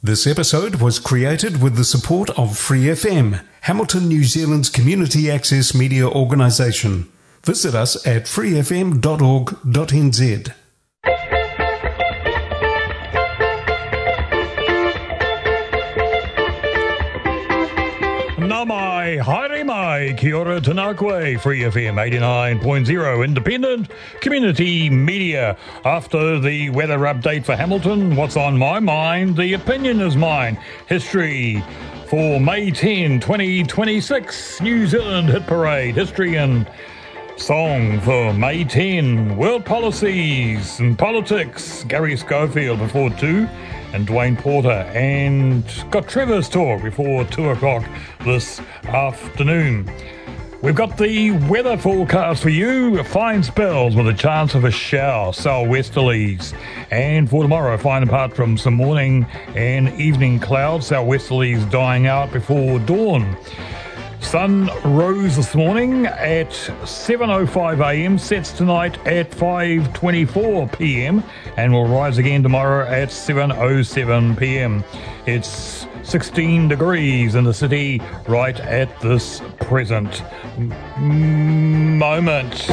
This episode was created with the support of Free FM, Hamilton, New Zealand's community access media organisation. Visit us at freefm.org.nz. Namai, haere mai, kia ora tanakwe, Free FM 89.0, independent community media. After the weather update for Hamilton, what's on my mind? The opinion is mine. History for May 10, 2026, New Zealand Hit Parade. History and song for May 10, world policies and politics. Gary Schofield before 2. And Dwayne Porter, and got Trevor's talk before 2 o'clock this afternoon. We've got the weather forecast for you. Fine spells with a chance of a shower, southwesterlies. And for tomorrow, fine apart from some morning and evening clouds, southwesterlies dying out before dawn. Sun rose this morning at 7:05 a.m, sets tonight at 5:24 p.m, and will rise again tomorrow at 7:07 p.m. It's 16 degrees in the city right at this present moment.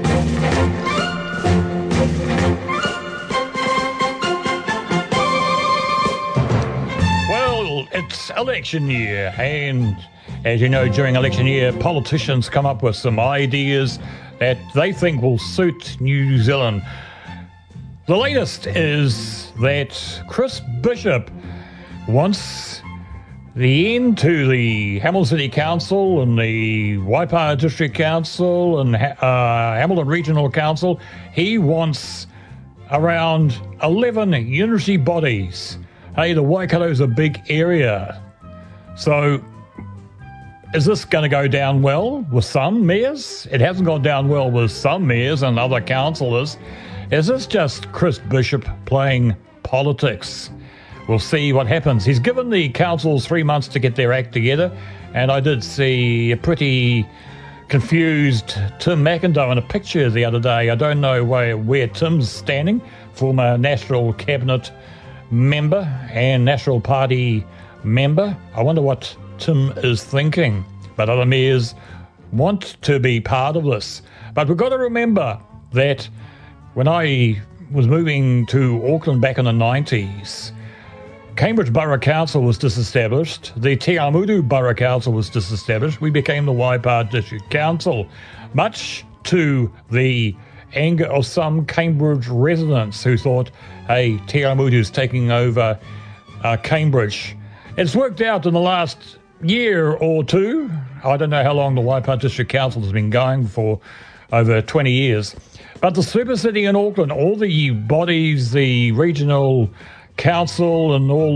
Well, it's election year, and as you know, during election year, politicians come up with some ideas that they think will suit New Zealand. The latest is that Chris Bishop wants the end to the Hamilton City Council and the Waipaha District Council and Hamilton Regional Council. He wants around 11 unity bodies. Hey, the Waikato's a big area. So is this going to go down well with some mayors? It hasn't gone down well with some mayors and other councillors. Is this just Chris Bishop playing politics? We'll see what happens. He's given the councils 3 months to get their act together, and I did see a pretty confused Tim McIndoe in a picture the other day. I don't know where Tim's standing, former National Cabinet member and National Party member. I wonder what Tim is thinking, but other mayors want to be part of this. But we've got to remember that when I was moving to Auckland back in the 90s, Cambridge Borough Council was disestablished, the Te Awamutu Borough Council was disestablished, we became the Waipaha District Council, much to the anger of some Cambridge residents who thought, hey, Te Awamutu's taking over Cambridge. It's worked out in the last year or two. I don't know how long the Waipaha District Council has been going for, over 20 years. But the super city in Auckland, all the bodies, the regional council and all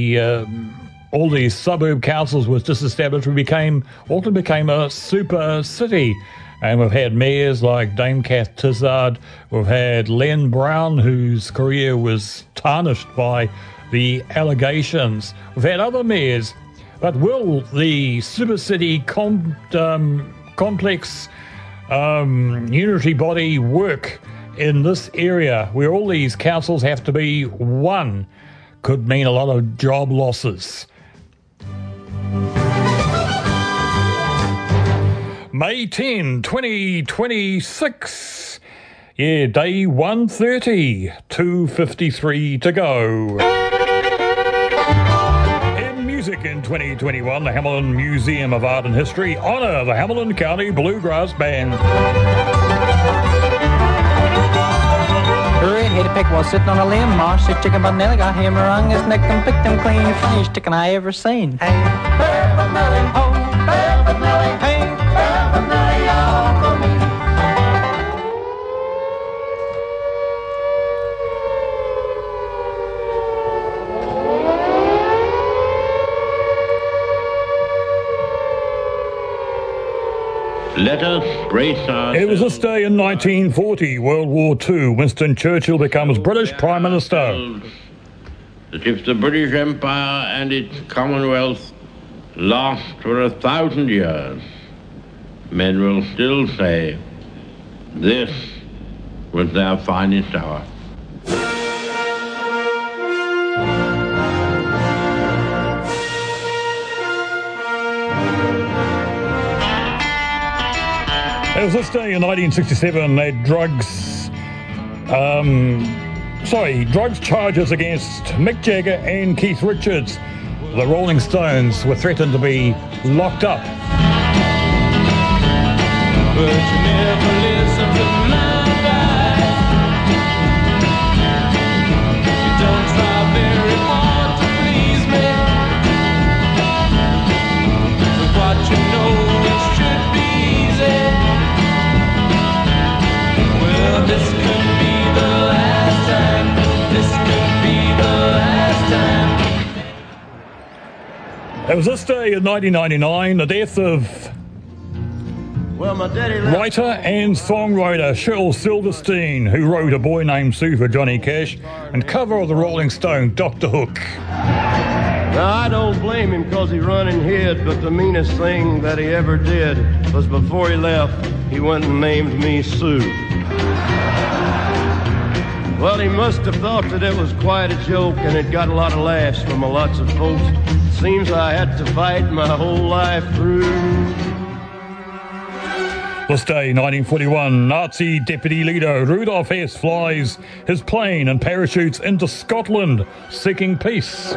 the suburb councils was disestablished. Auckland became a super city. And we've had mayors like Dame Kath Tizard. We've had Len Brown, whose career was tarnished by the allegations. We've had other mayors. But will the super city complex unity body work in this area where all these councils have to be one? Could mean a lot of job losses. May 10, 2026. Yeah, day 130, 2:53 to go. Music in 2021, the Hamilton Museum of Art and History honour the Hamilton County Bluegrass Band. Red headed pig was sitting on a limb, Marsh said chicken but Nelly got him around his neck and picked him clean. Funniest chicken I ever seen. Hey, Belva Nelly, oh, Belva Nelly, hey, Belva Nelly, all for me. Let us brace ourselves. It was this day in 1940, World War II, Winston Churchill becomes British Prime Minister. That if the British Empire and its Commonwealth last for 1,000 years, men will still say, this was their finest hour. It was this day in 1967 that drugs charges against Mick Jagger and Keith Richards. The Rolling Stones were threatened to be locked up. But you never listen to my advice. You don't try very hard to please me. With what you know, it should be easy. Well, this could be the last time. This could be the last time. It was this day in 1999, the death of writer and songwriter Shel Silverstein, who wrote A Boy Named Sue for Johnny Cash and cover of the Rolling Stone, Dr. Hook. Now, I don't blame him because he run and hid, but the meanest thing that he ever did was before he left, he went and named me Sue. Well, he must have thought that it was quite a joke, and it got a lot of laughs from lots of folks. Seems I had to fight my whole life through. This day, 1941, Nazi deputy leader Rudolf Hess flies his plane and parachutes into Scotland, seeking peace.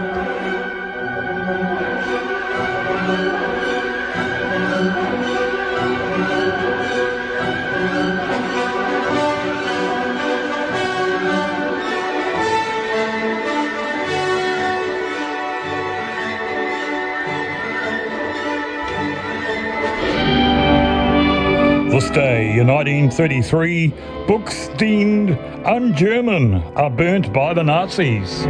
This day in 1933, books deemed un-German are burnt by the Nazis.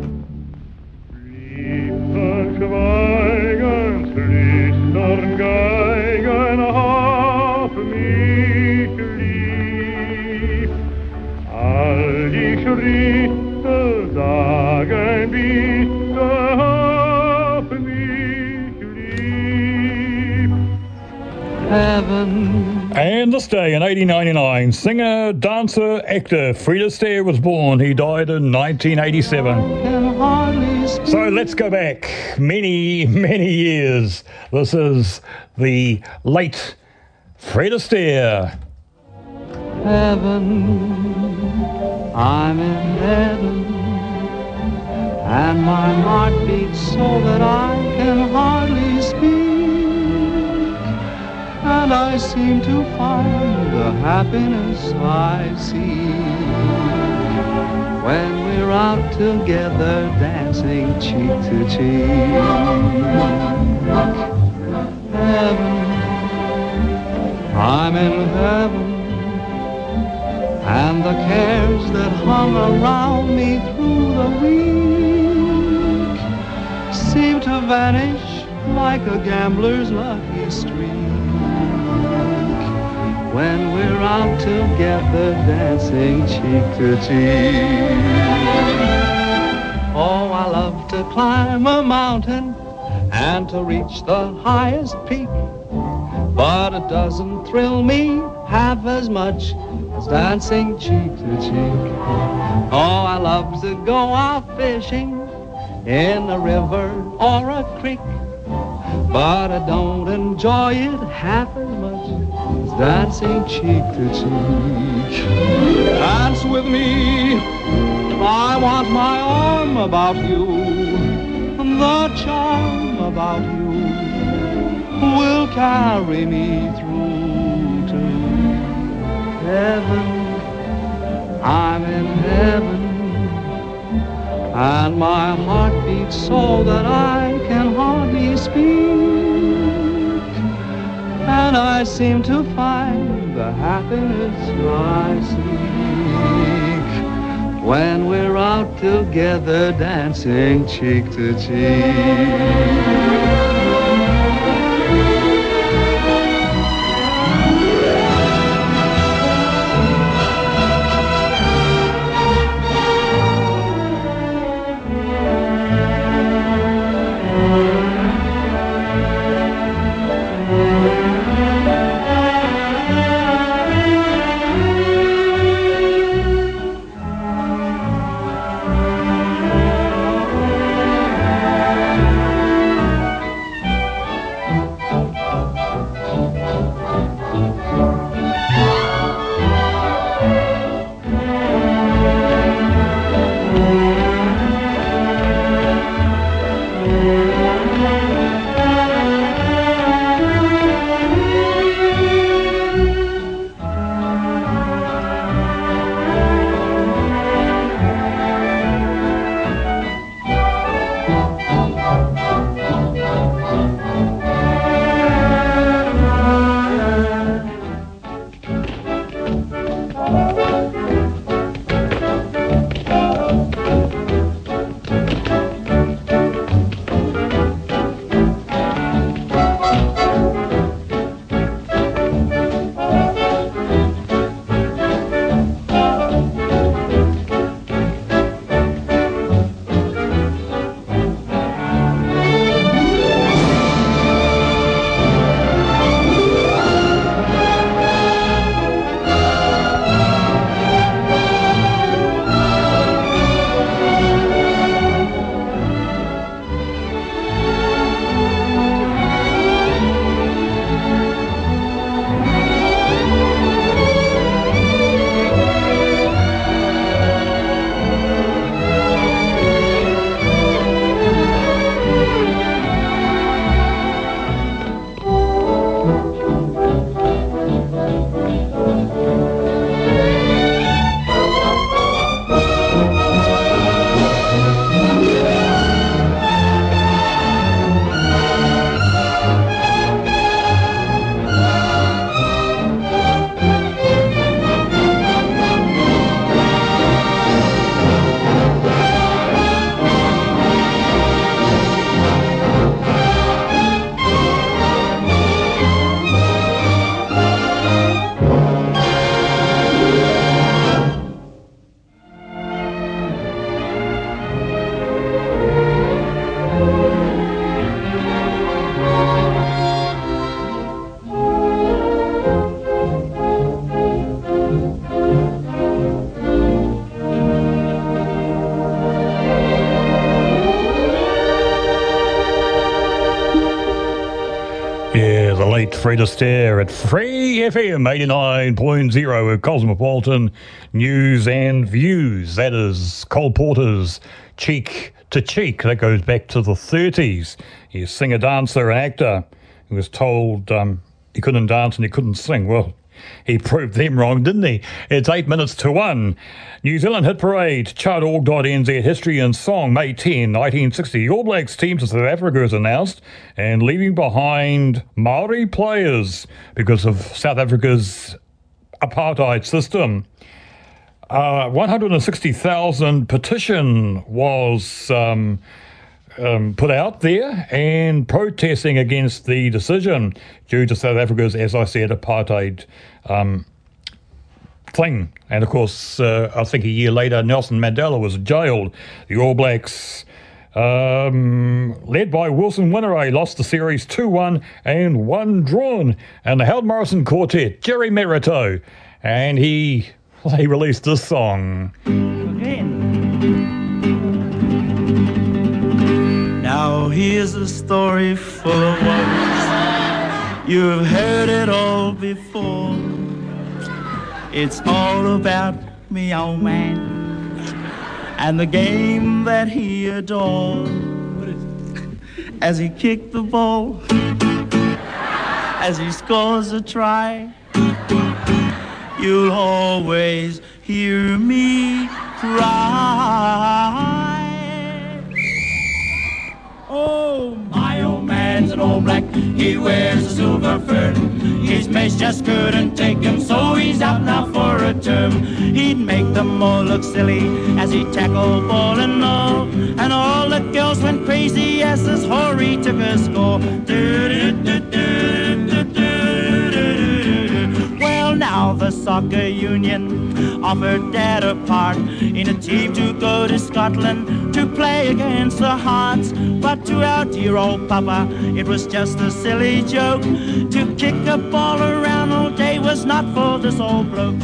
Heaven. And this day in 1899, singer, dancer, actor Fred Astaire was born. He died in 1987. So let's go back many, many years. This is the late Fred Astaire. Heaven, I'm in heaven, and my heart beats so that I can hardly speak. And I seem to find the happiness I see when we're out together dancing cheek to cheek. Heaven, I'm in heaven, and the cares that hung around me through the week seem to vanish like a gambler's lucky streak when we're out together dancing cheek to cheek. Oh, I love to climb a mountain and to reach the highest peak, but it doesn't thrill me half as much as dancing cheek to cheek. Oh, I love to go out fishing in a river or a creek, but I don't enjoy it half as much as dancing cheek to cheek. Dance with me, I want my arm about you, the charm about you will carry me through to heaven. I'm in heaven, and my heart beats so that I can hardly speak, and I seem to find the happiness I seek when we're out together dancing cheek to cheek. late Fred Astaire at Free FM 89.0 with Cosmopolitan News and Views. That is Cole Porter's Cheek to Cheek. That goes back to the 30s. He's a singer, dancer and actor. He was told he couldn't dance and he couldn't sing. Well, he proved them wrong, didn't he? It's 8 minutes to 1. New Zealand Hit Parade, chartorg.nz, History and Song, May 10, 1960. The All Blacks team to South Africa is announced and leaving behind Maori players because of South Africa's apartheid system. 160,000 petition was put out there and protesting against the decision due to South Africa's, as I said, apartheid thing. And of course, I think a year later, Nelson Mandela was jailed. The All Blacks, led by Wilson Winneray, lost the series 2-1 and 1 drawn. And the Howard Morrison Quartet, Jerry Merito, and they released this song. Now here's a story full of wonders. You've heard it all before. It's all about me old man and the game that he adored. As he kicked the ball, as he scores a try, you'll always hear me cry. Oh, my old man's an All Black, he wears a silver fern. His mates just couldn't take him, so he's out now for a term. He'd make them all look silly as he tackled ball and all the girls went crazy as this Horry took a score. Well, now the soccer union offered Dad a part in a team to go to Scotland to play against the Hearts. But to our dear old Papa, it was just a silly joke. To kick a ball around all day was not for this old bloke.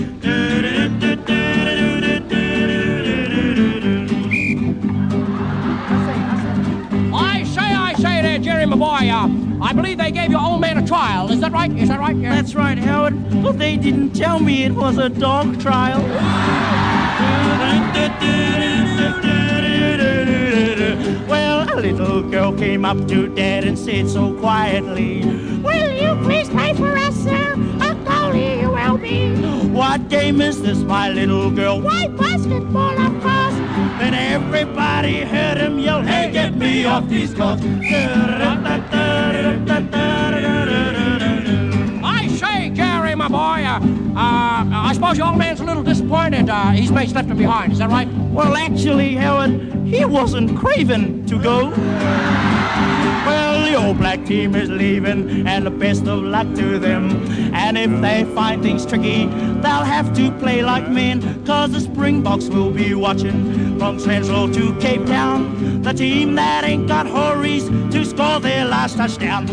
I say there, Jerry, my boy, I believe they gave your old man a trial. Is that right? Is that right? Yeah. That's right, Howard. But they didn't tell me it was a dog trial. Well, a little girl came up to Dad and said so quietly, "Will you please play for us, sir? A goalie you will be." "What game is this, my little girl?" "Why, basketball, of course." Then everybody heard him yell, "Hey, get me off these courts." I say, Jerry, my boy, I suppose your old man's a little disappointed his mates left him behind. Is that right? Well, actually, Howard, he wasn't craving to go. Well, the All Black team is leaving, and the best of luck to them. And if they find things tricky, they'll have to play like men, 'cause the Springboks will be watching from Transvaal to Cape Town, the team that ain't got hurries to score their last touchdown.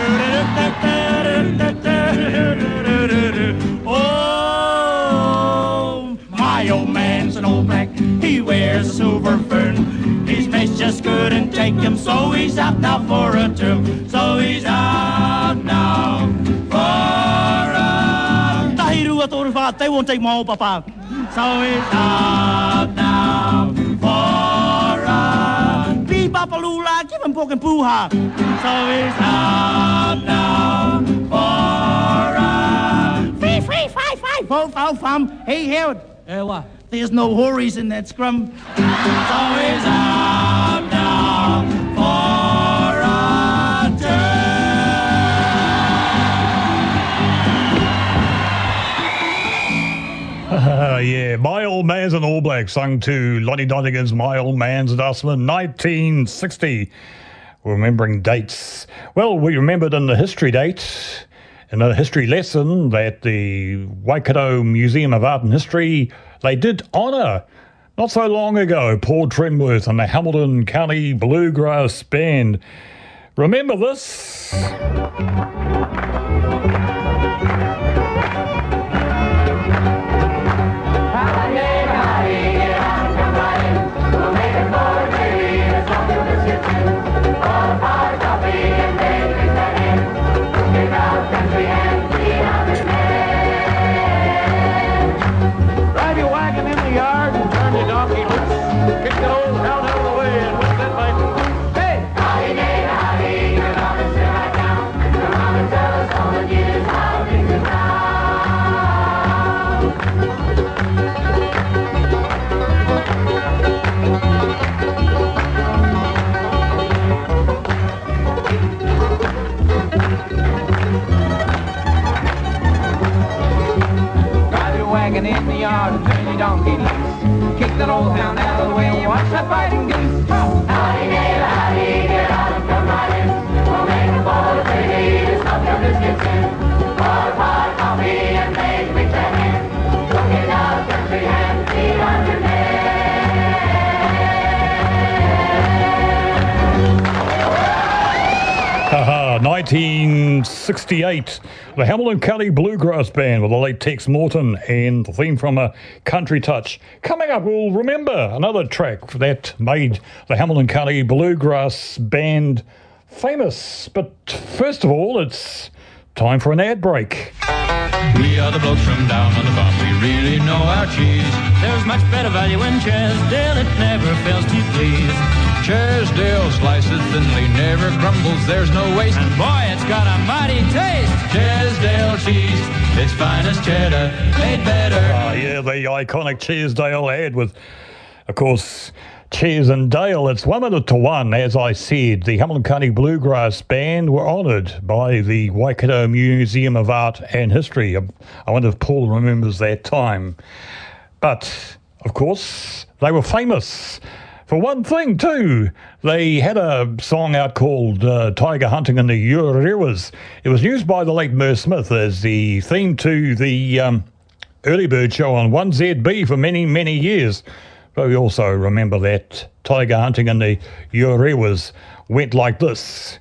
Oh, my old man's an All Black, he wears a silver fern. His mates just couldn't take him, so he's out now for a term. So he's out now for a... Tahiru atorfa, they won't take my old papa. So he's out now for a... Beep-a-palula, give him pork and poo-ha. So he's out now for a... Free, 5-5, Hey, Howard. What? There's no hurries in that scrum. So he's out now for a turn. Yeah, My Old Man's an All Black, sung to Lonnie Donegan's My Old Man's Dustman, 1960. Remembering dates. Well, we remembered in the history date, in a history lesson, that the Waikato Museum of Art and History, they did honour, not so long ago, Paul Trenworth and the Hamilton County Bluegrass Band. Remember this? All fighting goose. Howdy, neighbor, howdy, get out and come right in. We'll make the boys ready to stuff your biscuits in. Pour a pot of coffee and make we check in. Looking out, country hand, feet on your neck. 1968, the Hamilton County Bluegrass Band with the late Tex Morton and the theme from A Country Touch. Coming up, we'll remember another track that made the Hamilton County Bluegrass Band famous. But first of all, it's time for an ad break. We are the blokes from down on the farm. We really know our cheese. There's much better value in Chesdale. It never fails to please. Chesdale slices thinly, never crumbles. There's no waste. And boy, it's got a mighty taste. Chesdale cheese, its finest cheddar, made better. Yeah, the iconic Chesdale ad with, of course, Ches and Dale. It's 1-1, as I said. The Hamilton County Bluegrass Band were honoured by the Waikato Museum of Art and History. I wonder if Paul remembers that time. But, of course, they were famous for one thing, too. They had a song out called Tiger Hunting in the Urewas. It was used by the late Merv Smith as the theme to the Early Bird show on 1ZB for many, many years. But we also remember that Tiger Hunting in the Urewas went like this.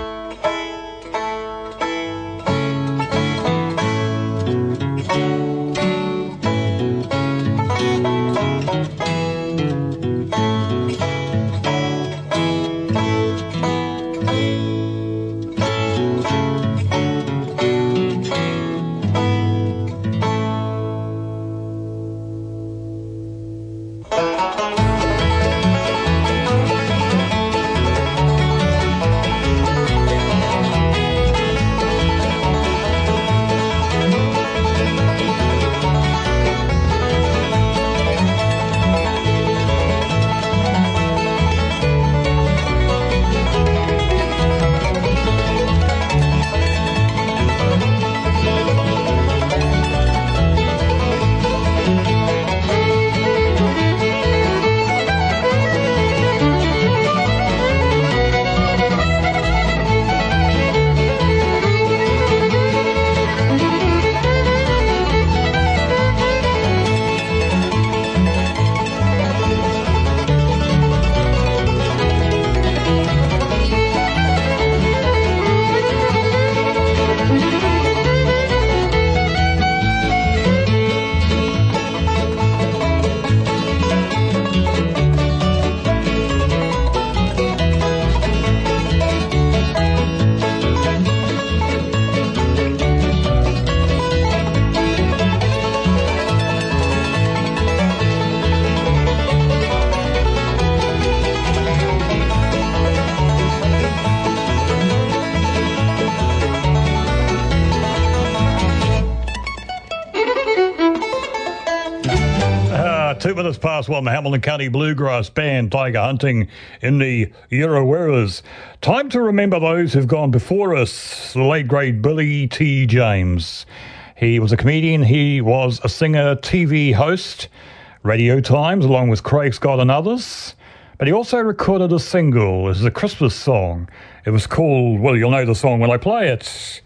Past one, the Hamilton County Bluegrass Band, Tiger Hunting in the Urewas. Time to remember those who've gone before us. The late great Billy T. James. He was a comedian, he was a singer, TV host, Radio Times, along with Craig Scott and others. But he also recorded a single. This is a Christmas song. It was called, well, you'll know the song when I play it.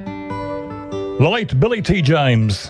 The late Billy T. James.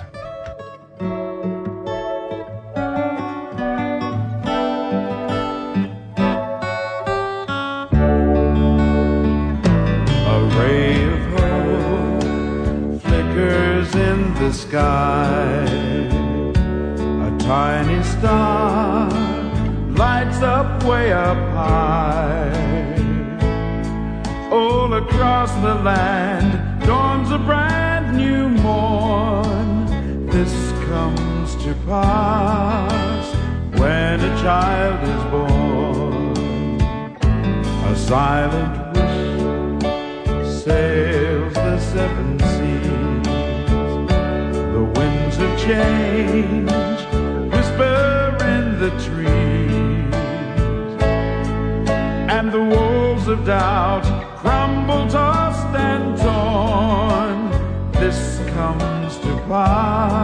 The sky, a tiny star lights up way up high. All across the land dawns a brand new morn. This comes to pass when a child is born. A silent wish sails the seven seas. Change, whisper in the trees, and the walls of doubt crumble, tossed and torn. This comes to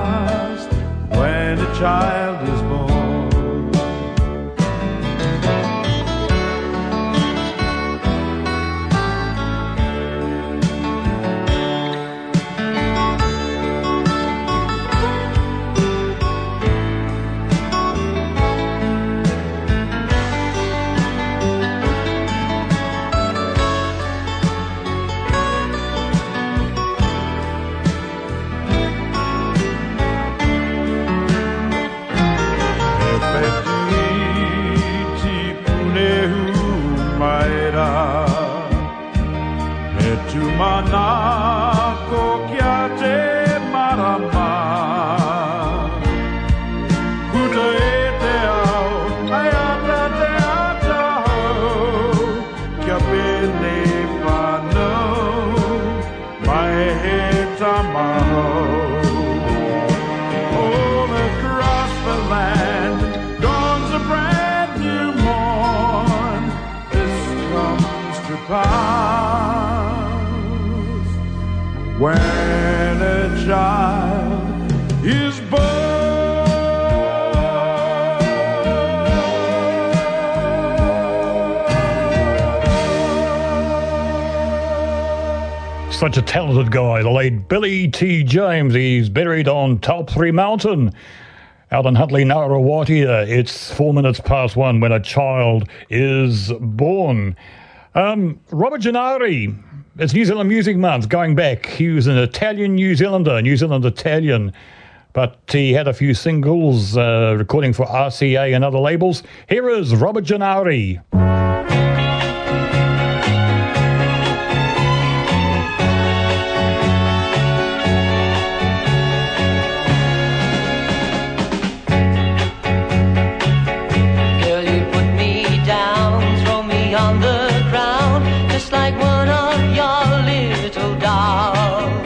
pass when a child is born. manako kia te marama. Puta e te au, ai ata te ata hou, kia pene whanau, mai he tamahou. All across the land, dawns a brand new morn, this comes to pass when a child is born. Such a talented guy, the late Billy T. James. He's buried on Taupiri Mountain out in Huntly, Ngaruawatia. It's 1:04 when a child is born. Robert Gennari, it's New Zealand Music Month going back. He was an Italian New Zealander, New Zealand Italian, but he had a few singles recording for RCA and other labels. Here is Robert Gennari. Like one of your little dolls.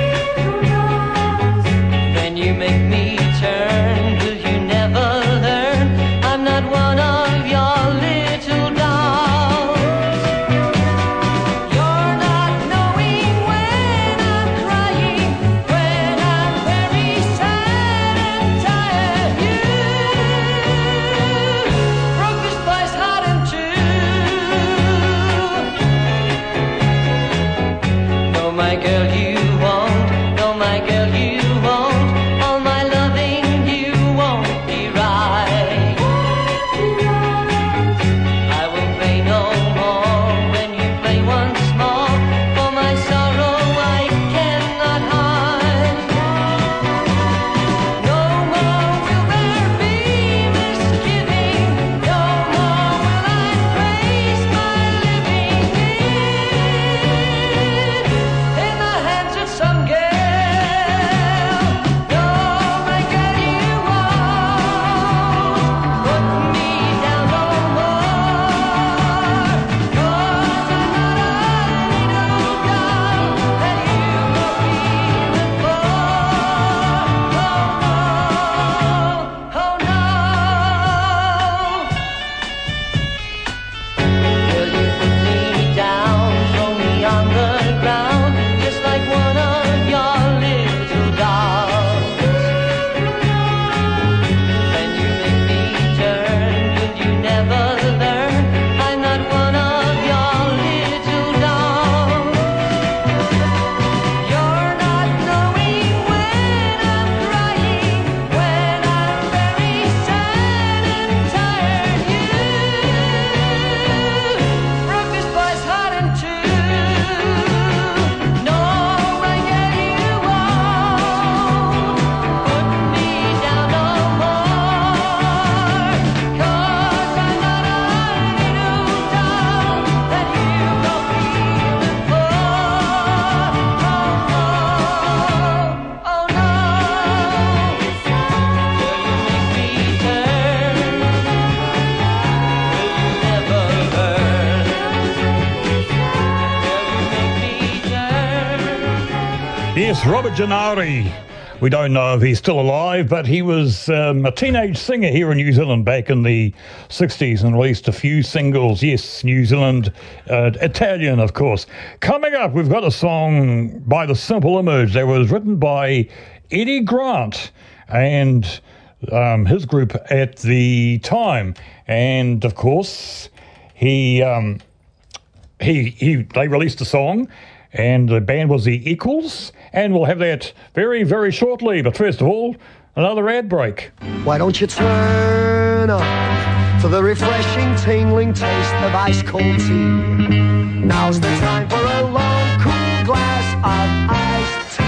When you make me turn, will you never learn? I'm not one of your little dolls. You're not knowing when I'm crying, when I'm very sad and tired. You broke this boy's heart in two. My girl, you won't. No, my girl, you won't. All my loving, you won't be right. I will play no more when you play once more. For my sorrow I cannot hide. No more will there be misgiving. No more will I praise my living in the hands of some girl. No, my girl, you won't put me down no more. 'Cause I'm not a little doll that you go feeling for. Oh no, oh no. Will you put me down, throw me on the ground, just like one of your little dolls? When you make me turn, will you never learn? I'm not one of your little dolls. You're not knowing when I'm crying, when I'm very sad and tired. You broke this boy's heart in two. No, my girl, you won't put me down no more. 'Cause I'm not a little doll that you go feeling for. Oh no, oh no. Will you make me turn? Will you never learn? Will you make me turn? Yes, Robert Gennari. We don't know if he's still alive, but he was a teenage singer here in New Zealand back in the 60s and released a few singles. Yes, New Zealand, Italian, of course. Coming up, we've got a song by The Simple Image that was written by Eddie Grant and his group at the time. And, of course, they released a song, and the band was The Equals, and we'll have that very, very shortly. But first of all, another ad break. Why don't you turn on to the refreshing, tingling taste of ice cold tea? Now's the time for a long, cool glass of iced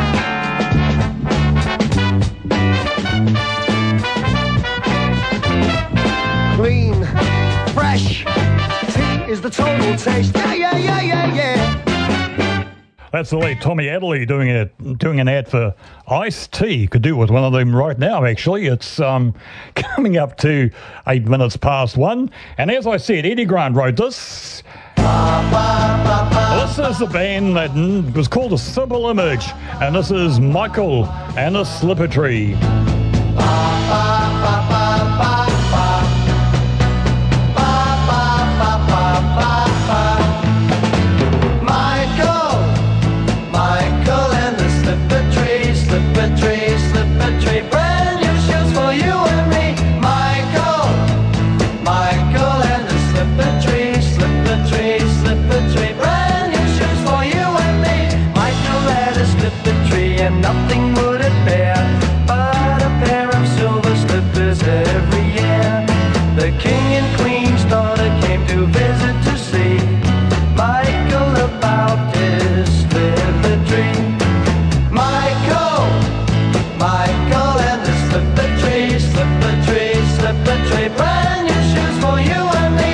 tea. Clean, fresh tea is the total taste. Yeah, yeah, yeah, yeah, yeah. That's the late Tommy Adderley doing an ad for iced tea. Could do with one of them right now, actually. It's coming up to 8 minutes past 1. And as I said, Eddie Grant wrote this. This is the band that was called the Simple Image. And this is Michael and the Slipper Tree. Nothing would it bear but a pair of silver slippers every year. The king and queen's daughter came to visit to see Michael about his slipper tree. Michael and the slipper tree, slipper tree, slipper tree. Brand new shoes for you and me.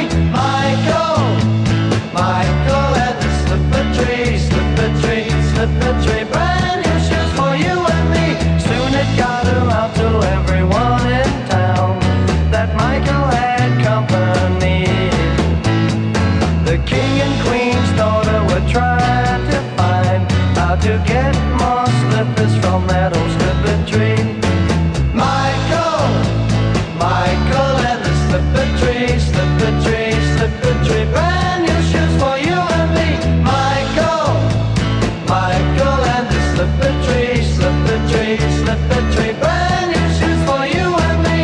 Michael and the slipper tree, slipper tree, slipper tree. Brand new shoes for you and me. Soon it got around to everyone in town that Michael had company. The king and queen's daughter were trying to find how to get more slippers from that old slipper tree. Michael and the slipper tree, slipper tree, slipper tree. Brand new shoes for you and me. Michael and the slipper tree, slipper tree, slipper tree. Brand new shoes for you and me.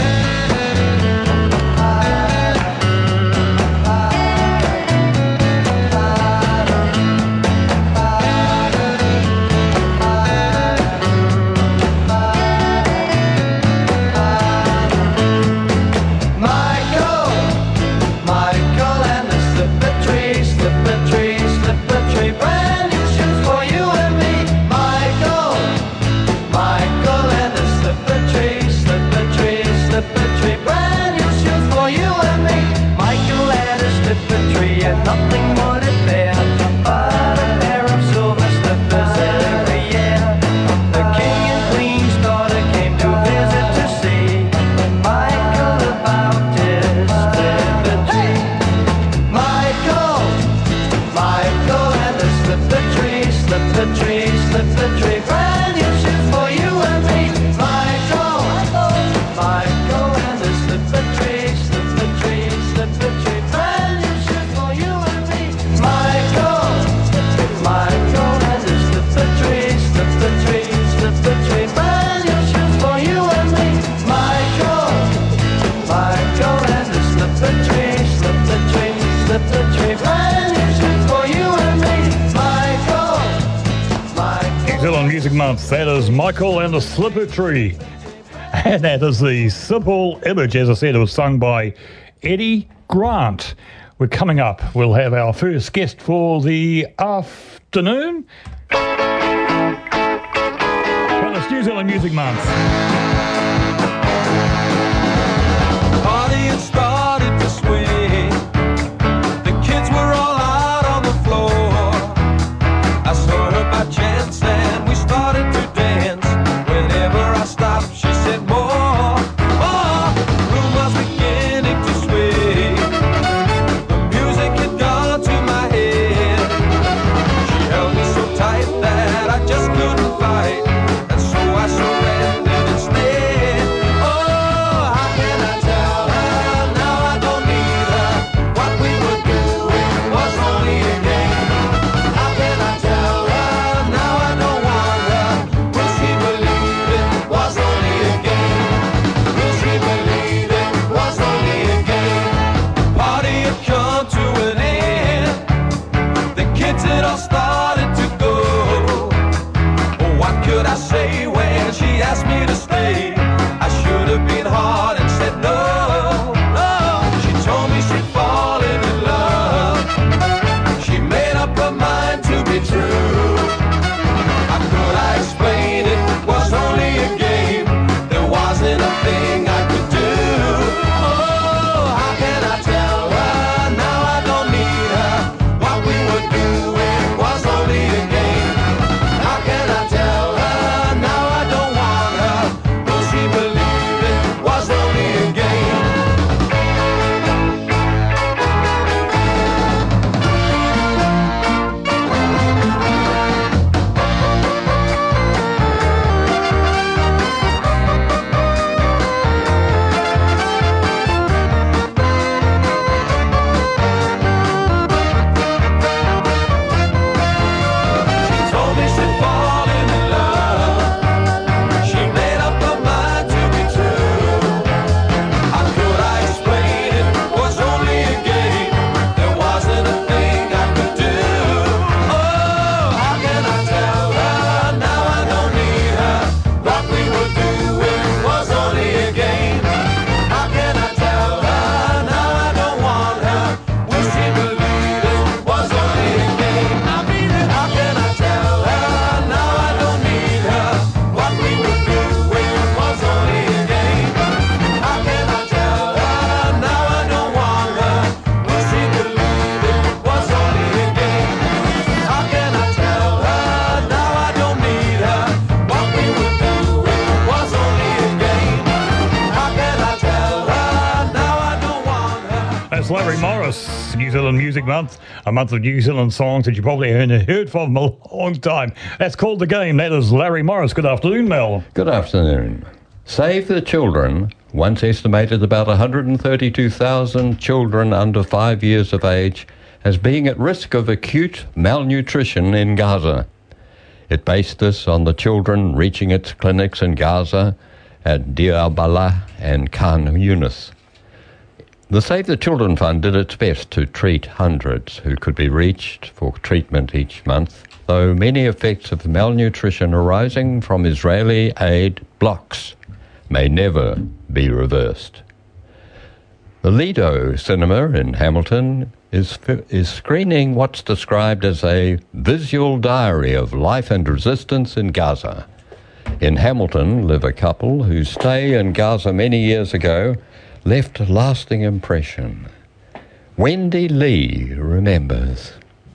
Michael and the slipper tree, slipper tree, slipper tree. Brand new shoes for you and me. Michael and the slipper tree, slipper tree, slipper tree. Brand new shoes for you and me. Michael had a slipper tree and nothing would it bear but a pair of silver slippers every year. The king and queen's daughter came to visit to see Michael about his slipper tree. Michael and the slipper tree, slipper tree, slipper tree. Brand new shoes for you and me. Michael and the slipper tree, slipper tree, slipper tree. Brand new shoes for you and me. Michael and the slipper tree, slipper tree, slipper tree. Brand new shoes for you and me. Michael and the slipper tree, slipper tree, slipper tree. Brand new shoes for you and me. New Zealand Music Month. That is Michael and the Slipper Tree. And that is the Simple Image. As I said, it was sung by Eddie Grant. We're coming up. We'll have our first guest for the afternoon. Well, it's New Zealand Music Month. Party had started to swing. The kids were all out on the floor. I saw her by chance and we started to dance. Whenever I stopped, she said more, more. The room was beginning to sway. The music had gone to my head. She held me so tight that I just couldn't fight, and so I surrendered instead. Morris, New Zealand Music Month, a month of New Zealand songs that you probably haven't heard from a long time. That's called The Game. That is Larry Morris. Good afternoon, Mel. Good afternoon. Save the Children once estimated about 132,000 children under 5 years of age as being at risk of acute malnutrition in Gaza. It based this on the children reaching its clinics in Gaza at Deir al-Balah and Khan Yunis. The Save the Children Fund did its best to treat hundreds who could be reached for treatment each month, though many effects of malnutrition arising from Israeli aid blocks may never be reversed. The Lido Cinema in Hamilton is screening what's described as a visual diary of life and resistance in Gaza. In Hamilton live a couple whose stay in Gaza many years ago left a lasting impression. Wendy Lee remembers.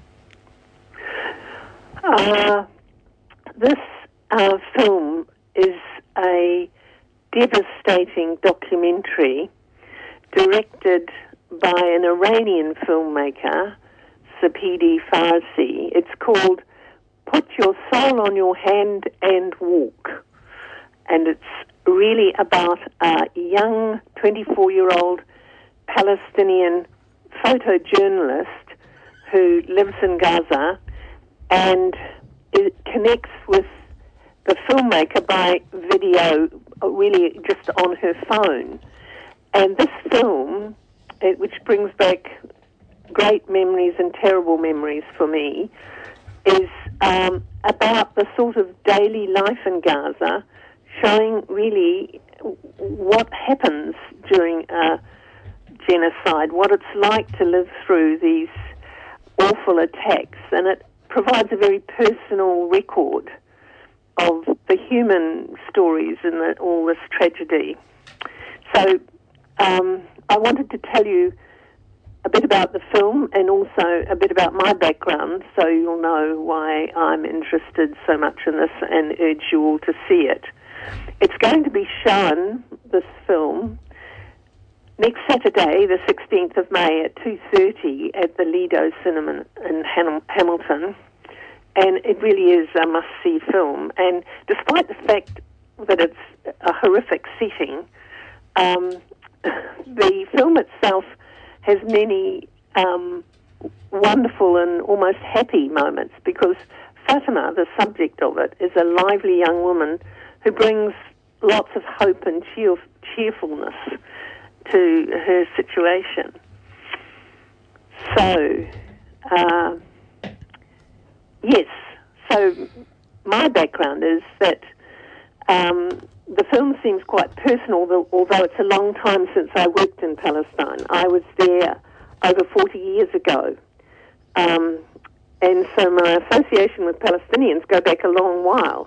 This film is a devastating documentary directed by an Iranian filmmaker, Sapidi Farsi. It's called Put Your Soul on Your Hand and Walk. And it's really about a young 24-year-old Palestinian photojournalist who lives in Gaza and it connects with the filmmaker by video, really just on her phone. And this film, which brings back great memories and terrible memories for me, is about the sort of daily life in Gaza, showing really what happens during a genocide, what it's like to live through these awful attacks. And it provides a very personal record of the human stories in all this tragedy. So I wanted to tell you a bit about the film and also a bit about my background so you'll know why I'm interested so much in this and urge you all to see it. It's going to be shown, this film, next Saturday, the 16th of May at 2:30 at the Lido Cinema in Hamilton. And it really is a must-see film. And despite the fact that it's a horrific setting, the film itself has many wonderful and almost happy moments because Fatima, the subject of it, is a lively young woman who brings lots of hope and cheerfulness to her situation. So, yes, so my background is that the film seems quite personal, although it's a long time since I worked in Palestine. I was there over 40 years ago. And so my association with Palestinians go back a long while.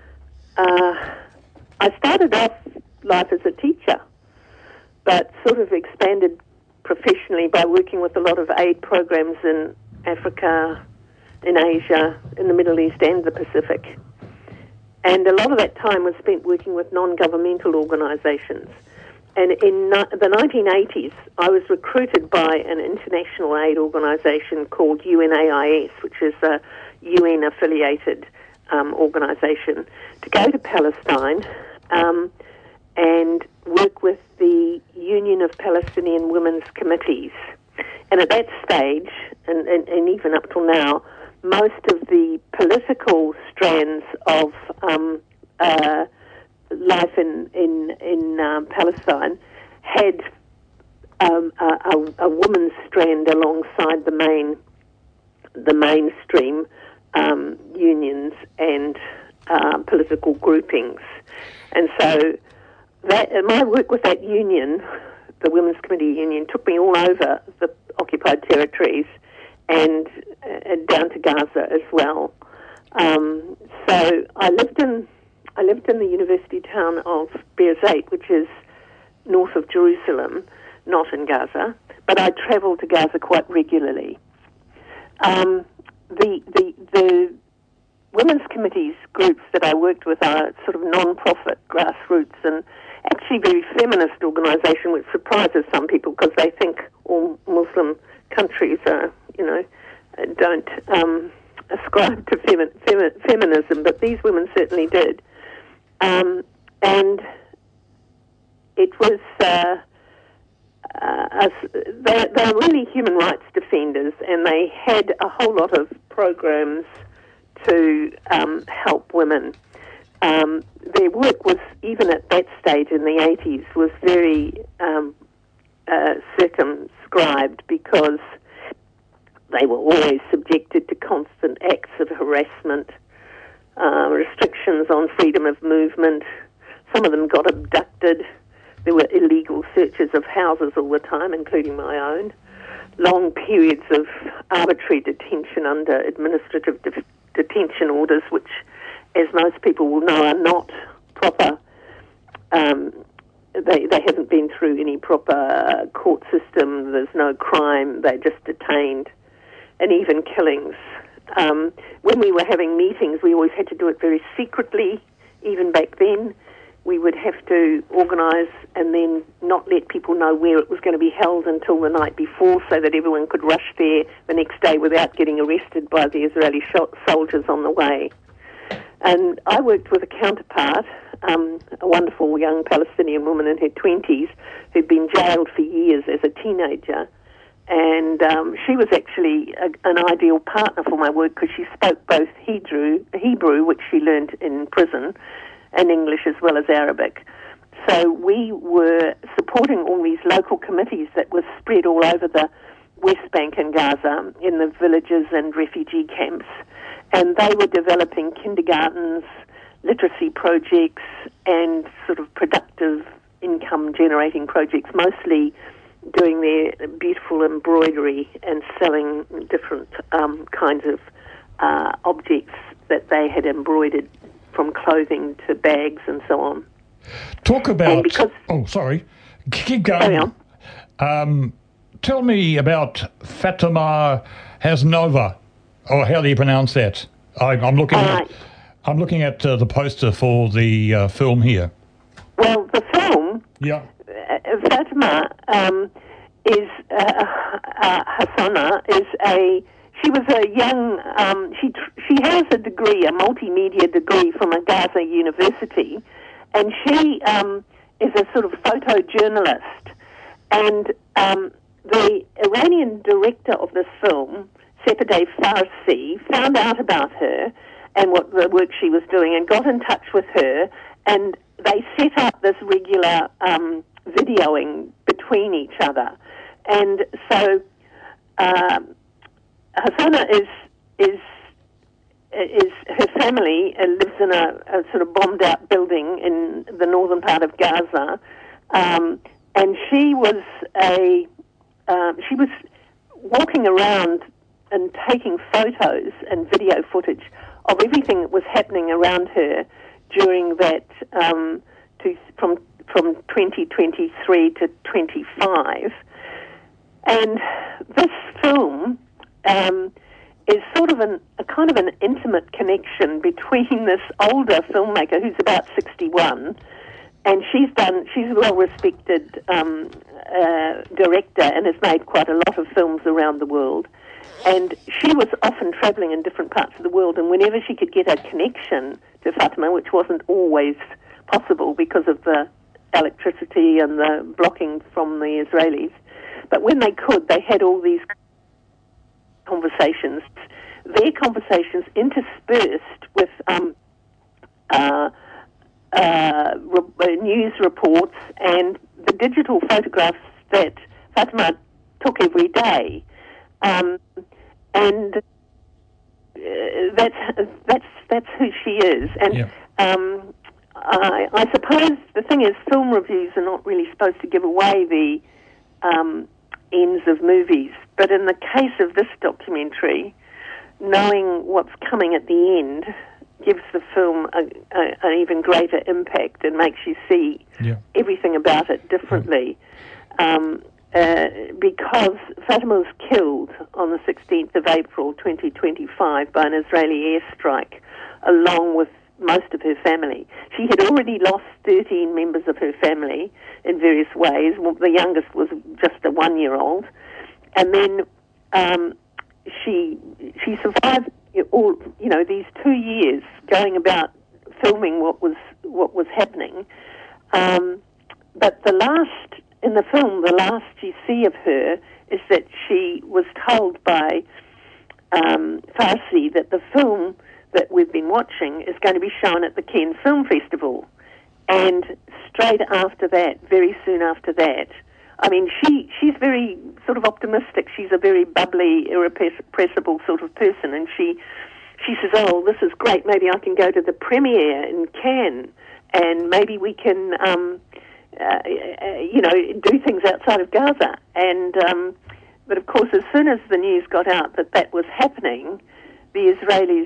I started off life as a teacher, but sort of expanded professionally by working with a lot of aid programs in Africa, in Asia, in the Middle East and the Pacific. And a lot of that time was spent working with non-governmental organizations. And in the 1980s, I was recruited by an international aid organization called UNAIS, which is a UN-affiliated organization, to go to Palestine and work with the Union of Palestinian Women's Committees. And at that stage, and even up till now, most of the political strands of life in Palestine had a woman's strand alongside the mainstream unions and political groupings. And so my work with that union, the Women's Committee Union, took me all over the occupied territories and down to Gaza as well. So I lived in the university town of Beer Zeit, which is north of Jerusalem, not in Gaza, but I travelled to Gaza quite regularly. The women's committees groups that I worked with are sort of non-profit, grassroots, and actually very feminist organisation, which surprises some people because they think all Muslim countries are, don't ascribe to feminism, but these women certainly did. And it was, they're really human rights defenders, and they had a whole lot of programs to help women. Their work was, even at that stage in the 80s, was very circumscribed because they were always subjected to constant acts of harassment, restrictions on freedom of movement. Some of them got abducted. There were illegal searches of houses all the time, including my own. Long periods of arbitrary detention under administrative detention orders, which, as most people will know, are not proper. They haven't been through any proper court system. There's no crime. They're just detained. And even killings. When we were having meetings, we always had to do it very secretly. Even back then, we would have to organise and then not let people know where it was going to be held until the night before, so that everyone could rush there the next day without getting arrested by the Israeli soldiers on the way. And I worked with a counterpart, a wonderful young Palestinian woman in her 20s who'd been jailed for years as a teenager. And she was actually an ideal partner for my work because she spoke both Hebrew, which she learned in prison, and English as well as Arabic. So we were supporting all these local committees that were spread all over the West Bank and Gaza in the villages and refugee camps. And they were developing kindergartens, literacy projects, and sort of productive income-generating projects, mostly doing their beautiful embroidery and selling different kinds of objects that they had embroidered, from clothing to bags and so on. Talk about... sorry. Keep going. Carry on. Tell me about Fatima Hasnova, or how do you pronounce that? I'm looking at the poster for the film here. Well, the film... Yeah. Fatima is Hassana is she was a young she has a degree, a multimedia degree from a Gaza university, and she is a sort of photojournalist, and the Iranian director of this film, Sepideh Farsi, found out about her and what the work she was doing and got in touch with her, and they set up this regular videoing between each other. And so Hassana is her family lives in a sort of bombed out building in the northern part of Gaza, and she was walking around and taking photos and video footage of everything that was happening around her during that from 2023 to 25. And this film is sort of a kind of an intimate connection between this older filmmaker who's about 61, and she's a well-respected director and has made quite a lot of films around the world. And she was often travelling in different parts of the world, and whenever she could get a connection to Fatima, which wasn't always possible because of the electricity and the blocking from the Israelis, but when they could, they had all these conversations. Their conversations interspersed with news reports and the digital photographs that Fatima took every day. And that's who she is. And I suppose the thing is, film reviews are not really supposed to give away the ends of movies. But in the case of this documentary, knowing what's coming at the end gives the film an even greater impact and makes you see everything about it differently. Because Fatima was killed on the 16th of April 2025 by an Israeli airstrike, along with most of her family. She had already lost 13 members of her family in various ways. Well, the youngest was just a 1-year-old. And then she survived all these 2 years going about filming what was happening. But in the film, the last you see of her is that she was told by Farsi that the film that we've been watching is going to be shown at the Cannes Film Festival. And straight after that, very soon after that, I mean, she's very sort of optimistic. She's a very bubbly, irrepressible sort of person, and she says, "Oh, this is great. Maybe I can go to the premiere in Cannes, and maybe we can, do things outside of Gaza." And but of course, as soon as the news got out that was happening, the Israelis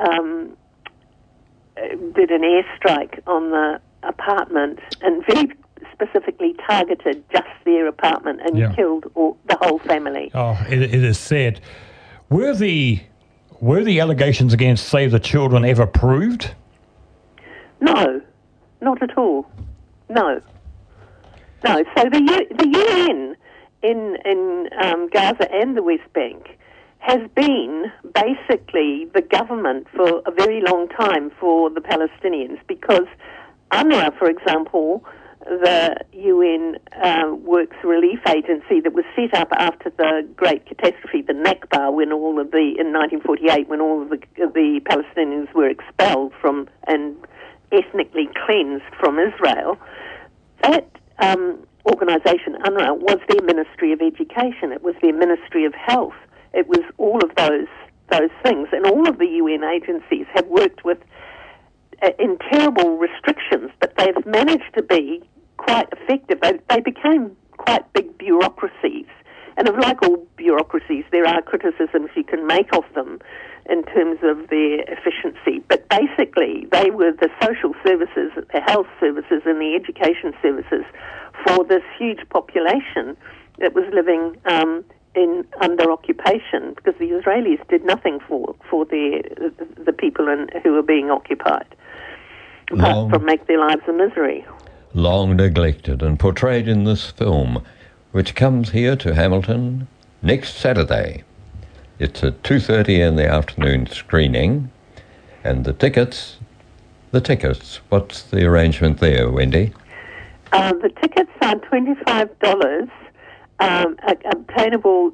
did an airstrike on the apartment, and very specifically targeted just their apartment and killed the whole family. Oh, it is sad. Were the allegations against Save the Children ever proved? No, not at all. No. So the UN in Gaza and the West Bank has been basically the government for a very long time for the Palestinians, because UNRWA, for example, the UN Works Relief Agency that was set up after the great catastrophe, the Nakba, in 1948, when all of the Palestinians were expelled from and ethnically cleansed from Israel, that organisation, UNRWA, was their Ministry of Education. It was their Ministry of Health. It was all of those things, and all of the UN agencies have worked with in terrible restrictions, but they've managed to be quite effective. They became quite big bureaucracies, and like all bureaucracies, there are criticisms you can make of them in terms of their efficiency. But basically, they were the social services, the health services, and the education services for this huge population that was living under occupation, because the Israelis did nothing for the people who were being occupied, apart from make their lives a misery. Long neglected and portrayed in this film, which comes here to Hamilton next Saturday. It's a 2:30 in the afternoon screening, and the tickets, what's the arrangement there, Wendy? The tickets are $25, obtainable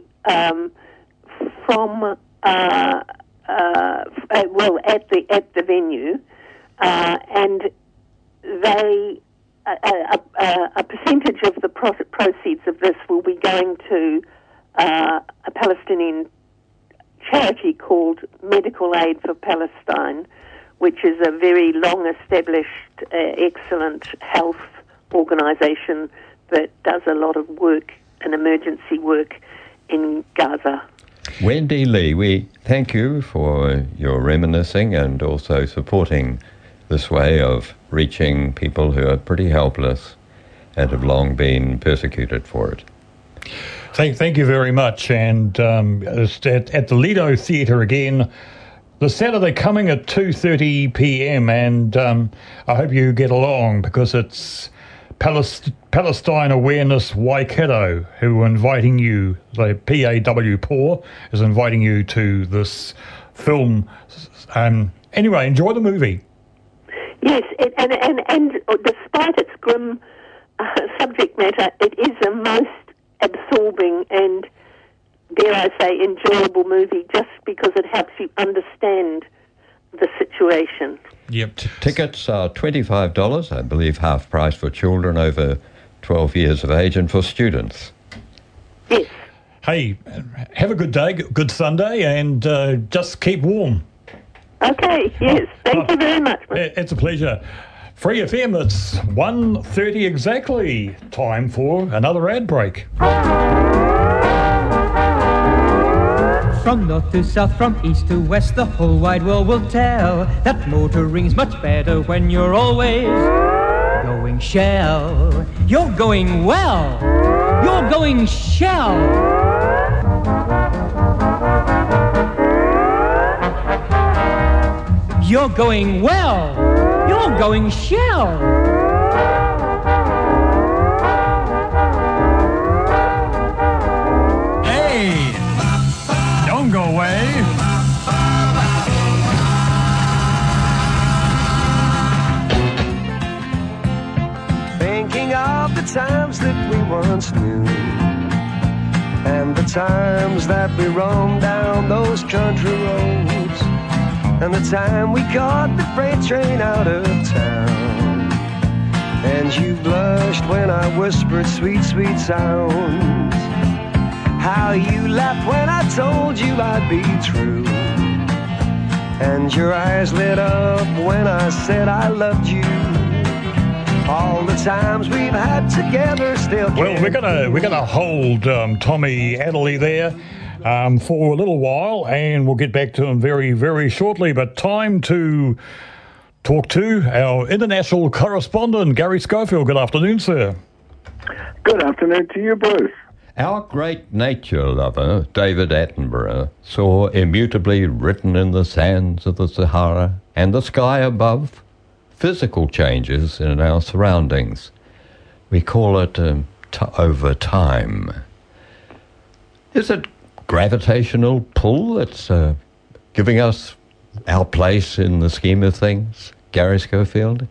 from at the venue, and they a percentage of the proceeds of this will be going to a Palestinian charity called Medical Aid for Palestine, which is a very long-established, excellent health organisation that does a lot of work and emergency work in Gaza. Wendy Lee, we thank you for your reminiscing and also supporting this way of reaching people who are pretty helpless and have long been persecuted for it. Thank you very much. And at the Lido Theatre again, the Saturday coming at 2:30 p.m. And I hope you get along, because it's Palestine Awareness Waikato who are inviting you, the PAW is inviting you to this film. Anyway, enjoy the movie. Yes, and despite its grim subject matter, it is a most absorbing and, dare I say, enjoyable movie, just because it helps you understand the situation. Yep. Tickets are $25, I believe half price for children over 12 years of age, and for students. Yes. Hey, have a good day, good Sunday, and just keep warm. Okay, yes. Thank you very much. It's a pleasure. Free FM, it's 1:30 exactly. Time for another ad break. From north to south, from east to west, the whole wide world will tell that motoring's much better when you're always going Shell. You're going well. You're going Shell. You're going well. You're going Shell. Hey, times that we once knew, and the times that we roamed down those country roads, and the time we caught the freight train out of town. And you blushed when I whispered sweet, sweet sounds. How you laughed when I told you I'd be true. And your eyes lit up when I said I loved you. All the times we've had together still can't. Well, we're gonna hold Tommy Adderley there for a little while, and we'll get back to him very, very shortly. But time to talk to our international correspondent, Gary Schofield. Good afternoon, sir. Good afternoon to you, Bruce. Our great nature lover, David Attenborough, saw immutably written in the sands of the Sahara and the sky above physical changes in our surroundings. We call it over time. Is it gravitational pull that's giving us our place in the scheme of things, Gary Schofield?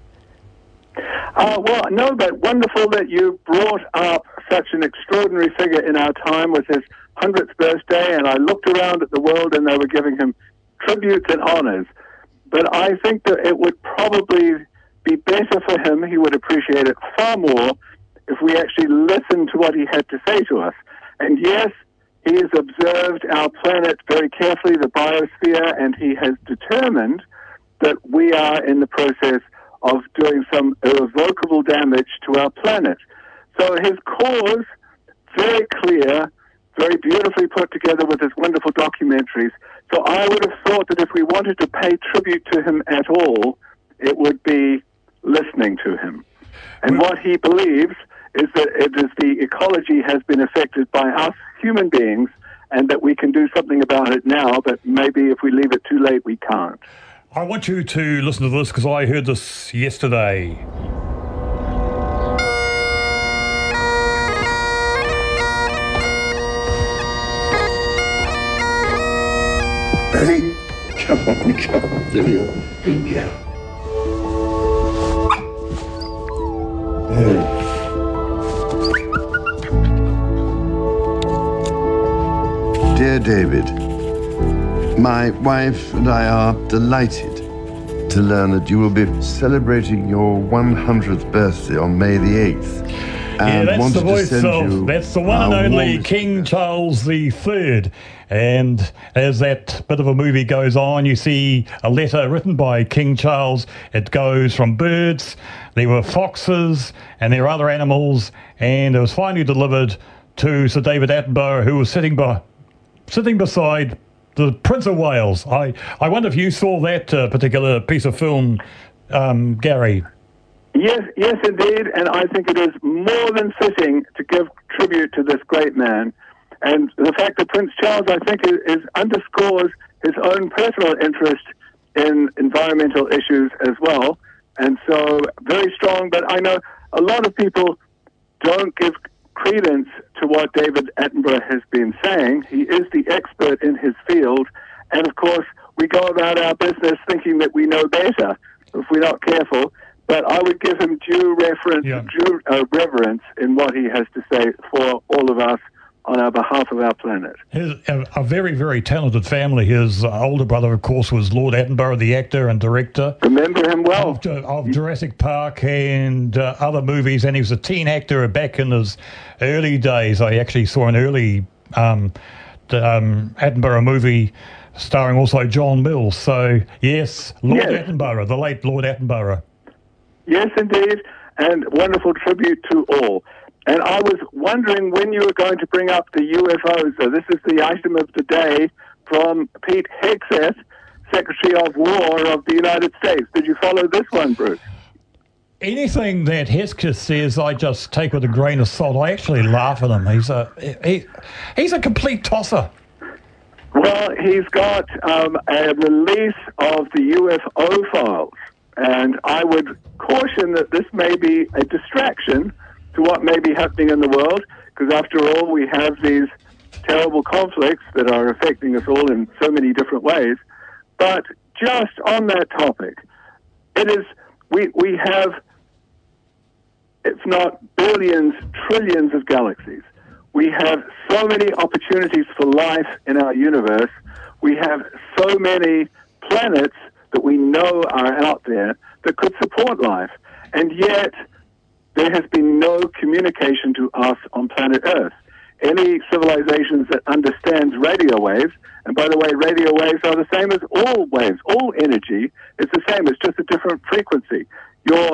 Well, no, but wonderful that you brought up such an extraordinary figure in our time with his 100th birthday, and I looked around at the world and they were giving him tributes and honors. But I think that it would probably be better for him, he would appreciate it far more, if we actually listened to what he had to say to us. And yes, he has observed our planet very carefully, the biosphere, and he has determined that we are in the process of doing some irrevocable damage to our planet. So his cause, very clear, very beautifully put together with his wonderful documentaries. So I would have thought that if we wanted to pay tribute to him at all, it would be listening to him. And what he believes is that it is the ecology has been affected by us human beings, and that we can do something about it now, but maybe if we leave it too late, we can't. I want you to listen to this because I heard this yesterday. Ready? Come on, there we go. Good girl. Dear David, my wife and I are delighted to learn that you will be celebrating your 100th birthday on May the 8th. Yeah, that's the voice of, that's the one and only King Charles III. And as that bit of a movie goes on, you see a letter written by King Charles. It goes from birds, there were foxes, and there were other animals, and it was finally delivered to Sir David Attenborough, who was sitting beside the Prince of Wales. I wonder if you saw that particular piece of film, Gary. Yes, indeed, and I think it is more than fitting to give tribute to this great man. And the fact that Prince Charles, I think, is underscores his own personal interest in environmental issues as well. And so, very strong, but I know a lot of people don't give credence to what David Attenborough has been saying. He is the expert in his field, and of course, we go about our business thinking that we know better if we're not careful. But I would give him due reverence in what he has to say for all of us on our behalf of our planet. A very, very talented family. His older brother, of course, was Lord Attenborough, the actor and director. Remember him well. Of Jurassic Park and other movies, and he was a teen actor back in his early days. I actually saw an early Attenborough movie starring also John Mills. So, yes, Lord Attenborough, the late Lord Attenborough. Yes, indeed, and wonderful tribute to all. And I was wondering when you were going to bring up the UFOs. So this is the item of the day from Pete Hegseth, Secretary of War of the United States. Did you follow this one, Bruce? Anything that Hesketh says, I just take with a grain of salt. I actually laugh at him. He's a complete tosser. Well, he's got a release of the UFO files. And I would caution that this may be a distraction to what may be happening in the world, because after all, we have these terrible conflicts that are affecting us all in so many different ways. But just on that topic, it is we have if not billions, trillions of galaxies. We have so many opportunities for life in our universe. We have so many planets that we know are out there that could support life. And yet, there has been no communication to us on planet Earth. Any civilizations that understands radio waves, and by the way, radio waves are the same as all waves. All energy is the same. It's just a different frequency. Your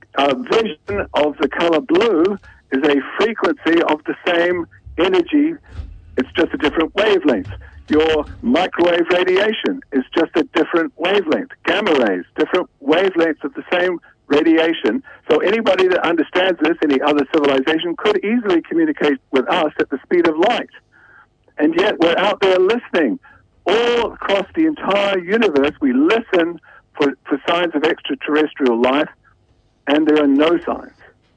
vision of the color blue is a frequency of the same energy. It's just a different wavelength. Your microwave radiation is just a different wavelength. Gamma rays, different wavelengths of the same radiation. So anybody that understands this, any other civilization, could easily communicate with us at the speed of light. And yet we're out there listening. All across the entire universe, we listen for signs of extraterrestrial life, and there are no signs.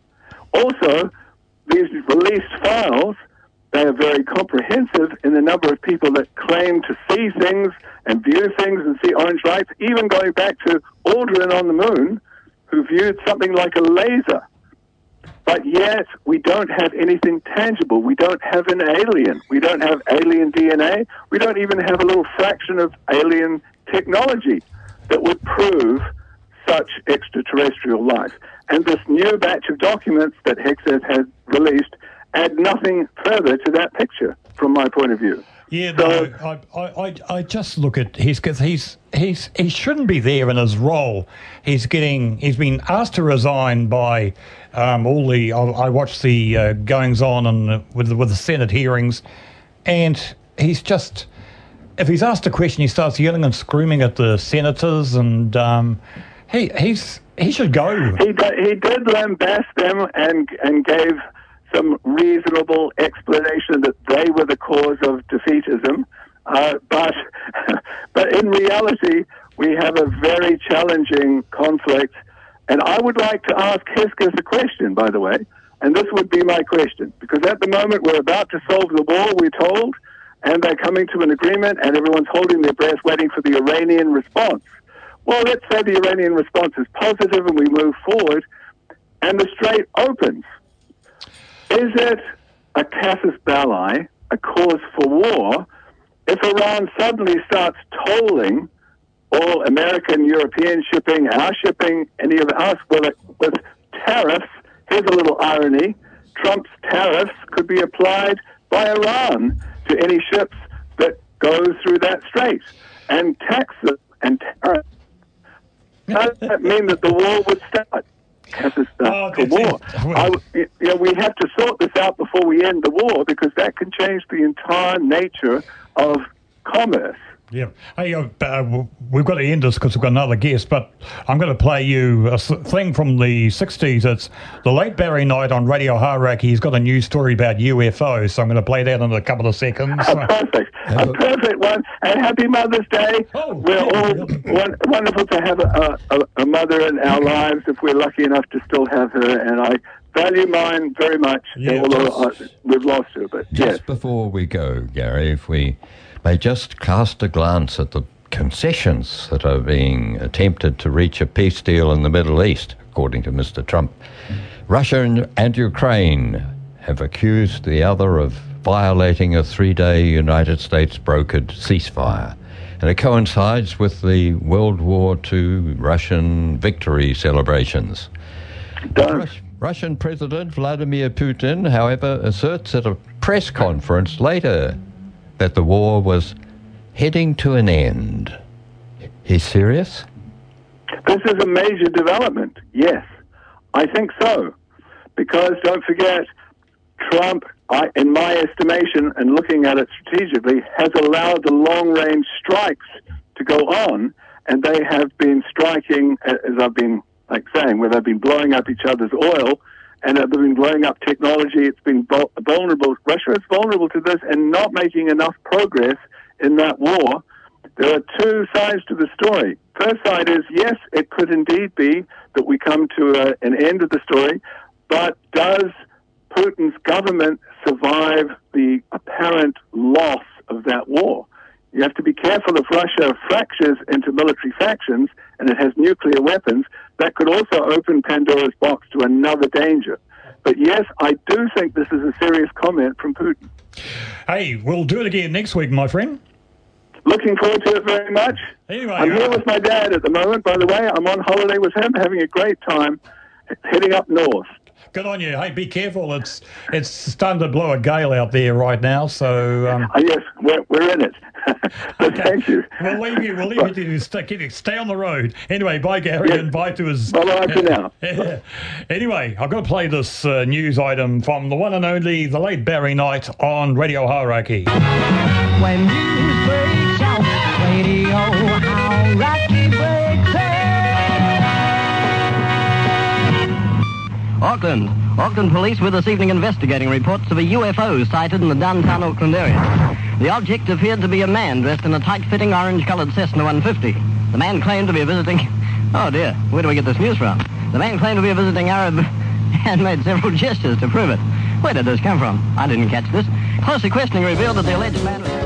Also, these released files, they are very comprehensive in the number of people that claim to see things and view things and see orange lights, even going back to Aldrin on the moon, who viewed something like a laser. But yet, we don't have anything tangible. We don't have an alien. We don't have alien DNA. We don't even have a little fraction of alien technology that would prove such extraterrestrial life. And this new batch of documents that Hexeth has released add nothing further to that picture, from my point of view. Yeah, no, I just look at he shouldn't be there in his role. He's been asked to resign by all the. I watched the goings on and with the Senate hearings, and he's just, if he's asked a question, he starts yelling and screaming at the senators, and he should go. He did lambast them and gave some reasonable explanation that they were the cause of defeatism. But in reality, we have a very challenging conflict. And I would like to ask Hesketh a question, by the way, and this would be my question, because at the moment we're about to solve the war, we're told, and they're coming to an agreement, and everyone's holding their breath waiting for the Iranian response. Well, let's say the Iranian response is positive and we move forward, and the strait opens. Is it a casus belli, a cause for war, if Iran suddenly starts tolling all American, European shipping, our shipping, any of us, with tariffs? Here's a little irony. Trump's tariffs could be applied by Iran to any ships that go through that strait, and taxes and tariffs. Does that mean that the war would start? War. We have to sort this out before we end the war, because that can change the entire nature of commerce. Yeah. Hey, we've got to end this because we've got another guest, but I'm going to play you a thing from the 60s. It's the late Barry Knight on Radio Hauraki. He's got a news story about UFOs, so I'm going to play that in a couple of seconds. Perfect. A perfect one. And happy Mother's Day. We're all wonderful to have a mother in our lives, if we're lucky enough to still have her, and I value mine very much, although we've lost her. But just before we go, Gary, if we may just cast a glance at the concessions that are being attempted to reach a peace deal in the Middle East, according to Mr. Trump. Russia and Ukraine have accused the other of violating a 3-day United States brokered ceasefire, and it coincides with the World War II Russian victory celebrations. Russian President Vladimir Putin, however, asserts at a press conference later that the war was heading to an end. He's serious? This is a major development, yes. I think so. Because, don't forget, Trump, in my estimation, and looking at it strategically, has allowed the long-range strikes to go on, and they have been striking, as I've been saying, where they've been blowing up each other's oil, and they've been blowing up technology. It's been vulnerable. Russia is vulnerable to this and not making enough progress in that war. There are two sides to the story. First side is, yes, it could indeed be that we come to an end of the story, but does Putin's government survive the apparent loss of that war? You have to be careful if Russia fractures into military factions and it has nuclear weapons. That could also open Pandora's box to another danger. But yes, I do think this is a serious comment from Putin. Hey, we'll do it again next week, my friend. Looking forward to it very much. Anyway, I'm here with my dad at the moment, by the way. I'm on holiday with him, having a great time, heading up north. Good on you. Hey, be careful. It's starting to blow a gale out there right now. So yes, we're in it. But thank you. We'll leave you to stay on the road. Anyway, bye, Gary, and bye to his. Bye for now. Anyway, I've got to play this news item from the one and only, the late Barry Knight on Radio Hauraki. When news breaks out, Radio Hauraki breaks Auckland police were this evening investigating reports of a UFO sighted in the downtown Auckland area. The object appeared to be a man dressed in a tight-fitting orange-coloured Cessna 150. The man claimed to be visiting... Oh dear, where do we get this news from? The man claimed to be a visiting Arab and made several gestures to prove it. Where did this come from? I didn't catch this. Closer questioning revealed that the alleged man was...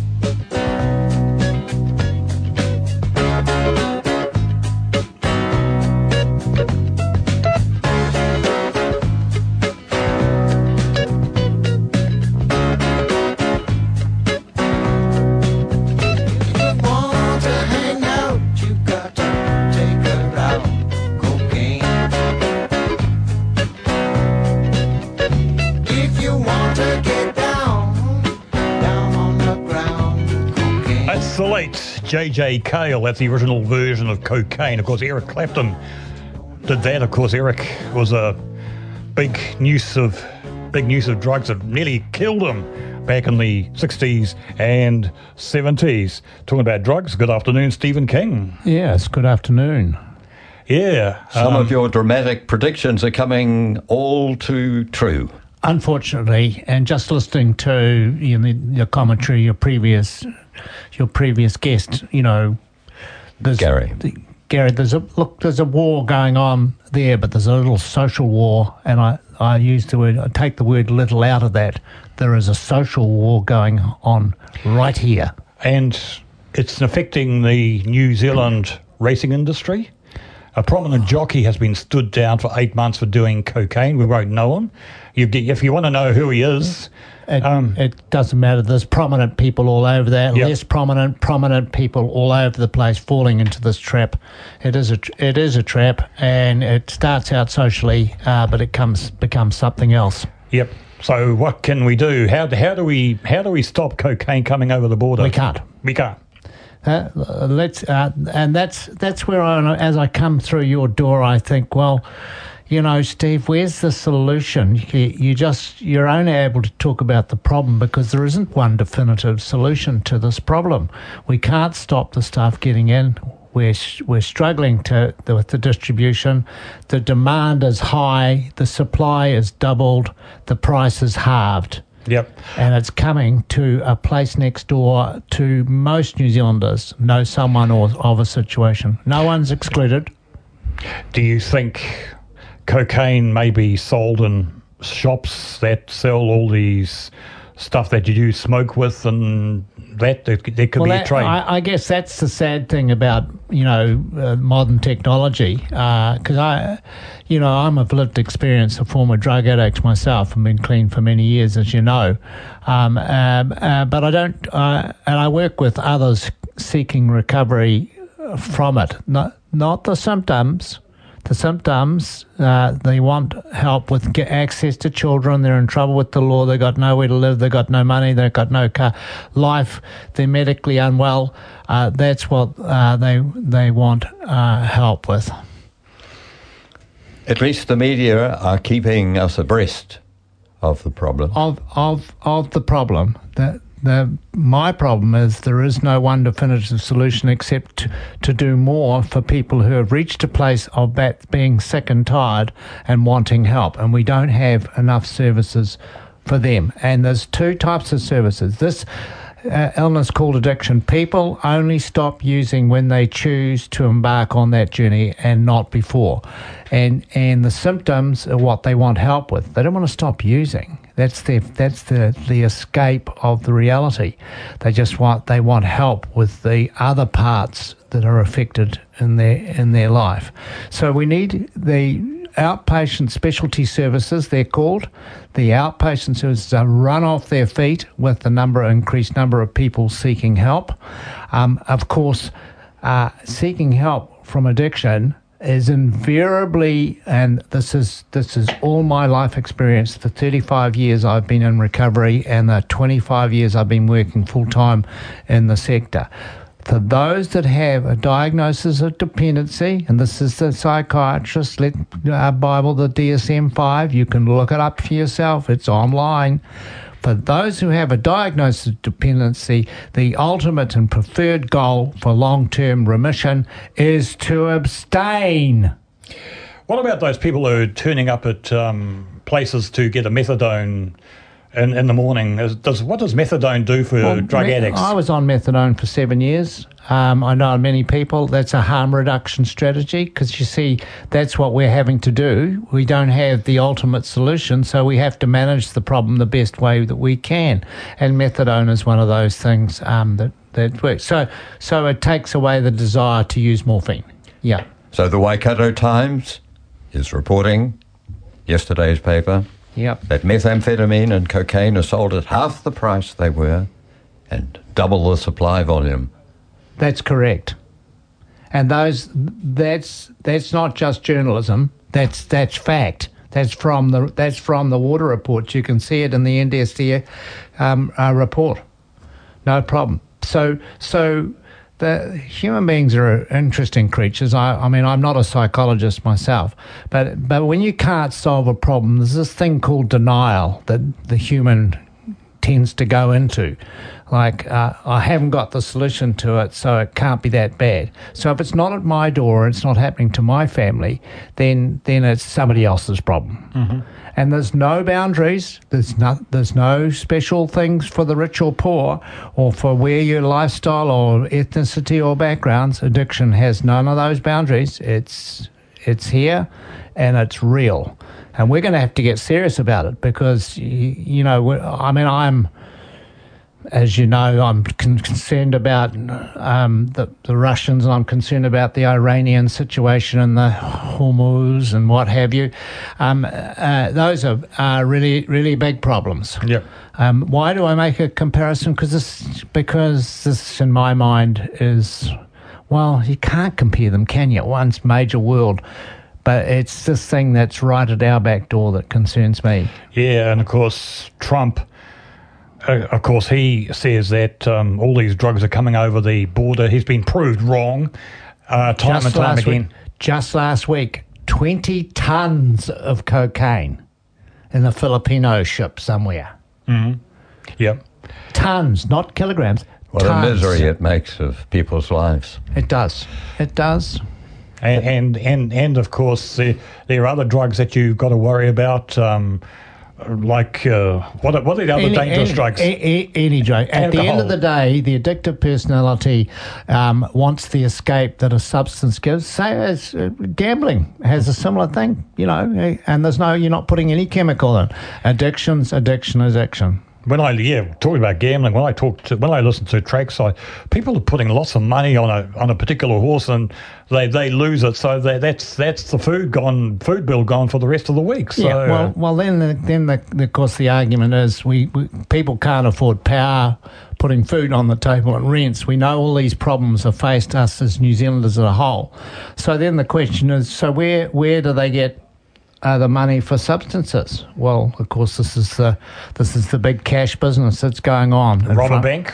J.J. Cale, that's the original version of cocaine. Of course, Eric Clapton did that. Of course, Eric was a big use of drugs that nearly killed him back in the 60s and 70s. Talking about drugs, good afternoon, Stephen King. Yes, good afternoon. Yeah. Some of your dramatic predictions are coming all too true. Unfortunately, and just listening to your commentary, your previous guest, Gary, there's a war going on there, but there's a little social war, and I take the word little out of that. There is a social war going on right here, and it's affecting the New Zealand racing industry. A prominent jockey has been stood down for 8 months for doing cocaine. We won't know him. If you want to know who he is... It doesn't matter. There's prominent people all over there, less prominent people all over the place falling into this trap. It is a trap, and it starts out socially, but it becomes something else. Yep. So what can we do? How do we stop cocaine coming over the border? We can't. And that's where as I come through your door, I think, well, Steve, where's the solution? You're only able to talk about the problem because there isn't one definitive solution to this problem. We can't stop the stuff getting in. We're struggling with the distribution. The demand is high. The supply is doubled. The price is halved. Yep. And it's coming to a place next door to most New Zealanders know someone of a situation. No one's excluded. Do you think cocaine may be sold in shops that sell all these stuff that you do smoke with, and that there could be a trade? I guess that's the sad thing about modern technology, because I'm of lived experience, a former drug addict myself, and been clean for many years, as you know. But I don't, and I work with others seeking recovery from it, not the symptoms. The symptoms, they want help with access to children. They're in trouble with the law. They've got nowhere to live. They've got no money. They've got no life. They're medically unwell. That's what they want help with. At least the media are keeping us abreast of the problem. Of the problem. My problem is there is no one definitive solution except to do more for people who have reached a place of being sick and tired and wanting help, and we don't have enough services for them. And there's two types of services. This illness called addiction, people only stop using when they choose to embark on that journey and not before. And the symptoms are what they want help with. They don't want to stop using. That's the escape of the reality. They want help with the other parts that are affected in their life. So we need outpatient specialty services, they're called. The outpatient services are run off their feet with the increased number of people seeking help. Of course, seeking help from addiction is invariably, and this is all my life experience, the 35 years I've been in recovery and the 25 years I've been working full-time in the sector. For those that have a diagnosis of dependency, and this is the psychiatrist Bible, the DSM-5, you can look it up for yourself, it's online. For those who have a diagnosis of dependency, the ultimate and preferred goal for long-term remission is to abstain. What about those people who are turning up at places to get a methadone in the morning? What does methadone do for drug addicts? I was on methadone for 7 years. I know many people. That's a harm reduction strategy because, you see, that's what we're having to do. We don't have the ultimate solution, so we have to manage the problem the best way that we can. And methadone is one of those things that works. So it takes away the desire to use morphine. Yeah. So the Waikato Times is reporting, yesterday's paper, that methamphetamine and cocaine are sold at half the price they were and double the supply volume. That's correct. And that's not just journalism. That's fact. That's from the water reports. You can see it in the NDSD report. No problem. So the human beings are interesting creatures. I mean, I'm not a psychologist myself, but when you can't solve a problem, there's this thing called denial that the human tends to go into. Like, I haven't got the solution to it, so it can't be that bad. So if it's not at my door and it's not happening to my family, then it's somebody else's problem. Mm-hmm. And there's no boundaries. There's no special things for the rich or poor, or for where your lifestyle or ethnicity or backgrounds. Addiction has none of those boundaries. It's here, and it's real. And we're going to have to get serious about it because, as you know, I'm concerned about the Russians, and I'm concerned about the Iranian situation and the Hormuz and what have you. Those are really, really big problems. Yeah. Why do I make a comparison? Because this, in my mind, is, well, you can't compare them, can you? One's major world. But it's this thing that's right at our back door that concerns me. Yeah, and of course, Trump, he says that all these drugs are coming over the border. He's been proved wrong time and time again. Just last week, 20 tons of cocaine in a Filipino ship somewhere. Mm-hmm. Yep. Tons, not kilograms. What a misery it makes of people's lives. It does. It does. And of course, there are other drugs that you've got to worry about, like what are the other dangerous drugs? Any drug. At the end of the day, the addictive personality wants the escape that a substance gives. Say as gambling has a similar thing, and you're not putting any chemical in. Addiction's addiction. Talking about gambling, when I listen to tracks, people are putting lots of money on a particular horse and they lose it, so that's the food bill gone for the rest of the week. So, yeah, well then of course the argument is we people can't afford power, putting food on the table and rents. We know all these problems have faced us as New Zealanders as a whole. So then the question is, so where do they get the money for substances? Well, of course, this is the big cash business that's going on. Robber bank.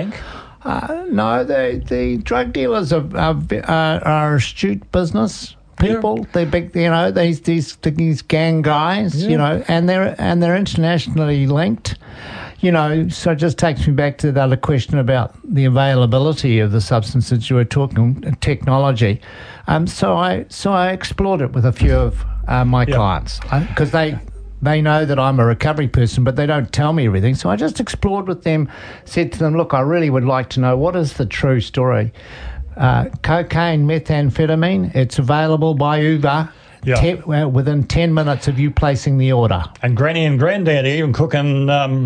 No, the drug dealers are astute business people. Yeah. They're big, these gang guys, and they're internationally linked. So it just takes me back to the other question about the availability of the substances you were talking, technology. So I explored it with a few of my clients because they know that I'm a recovery person, but they don't tell me everything. So I just explored with them, said to them, look, I really would like to know what is the true story. Cocaine, methamphetamine, it's available by Uber. Yeah. Within 10 minutes of you placing the order. And Granny and Granddaddy even cooking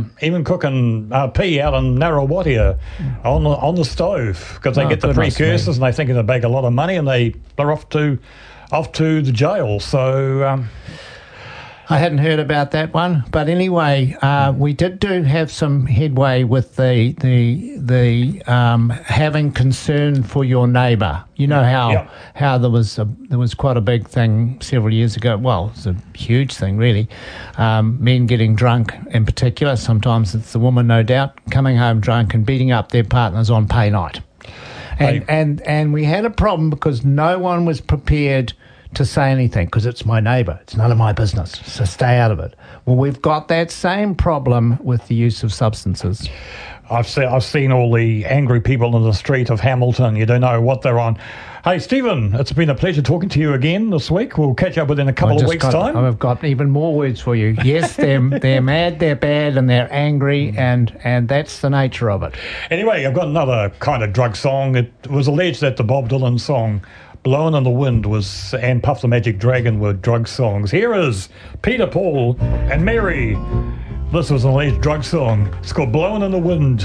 pea out in Narrawatia on the stove because they get the precursors and they think it'll make a lot of money and they're off to off to the jail. So I hadn't heard about that one, but anyway, we did have some headway with the having concern for your neighbour. You know how there was quite a big thing several years ago. Well, it's a huge thing, really. Men getting drunk, in particular. Sometimes it's the woman, no doubt, coming home drunk and beating up their partners on pay night. And we had a problem because no one was prepared to say anything because it's my neighbour. It's none of my business, so stay out of it. Well, we've got that same problem with the use of substances. I've seen all the angry people in the street of Hamilton. You don't know what they're on. Hey, Stephen, it's been a pleasure talking to you again this week. We'll catch up within a couple of weeks' time. I've got even more words for you. Yes, they're mad, they're bad, and they're angry, and that's the nature of it. Anyway, I've got another kind of drug song. It was alleged that the Bob Dylan song Blowin' in the Wind and Puff the Magic Dragon were drug songs. Here is Peter, Paul and Mary. This was an alleged drug song. It's called Blowin' in the Wind.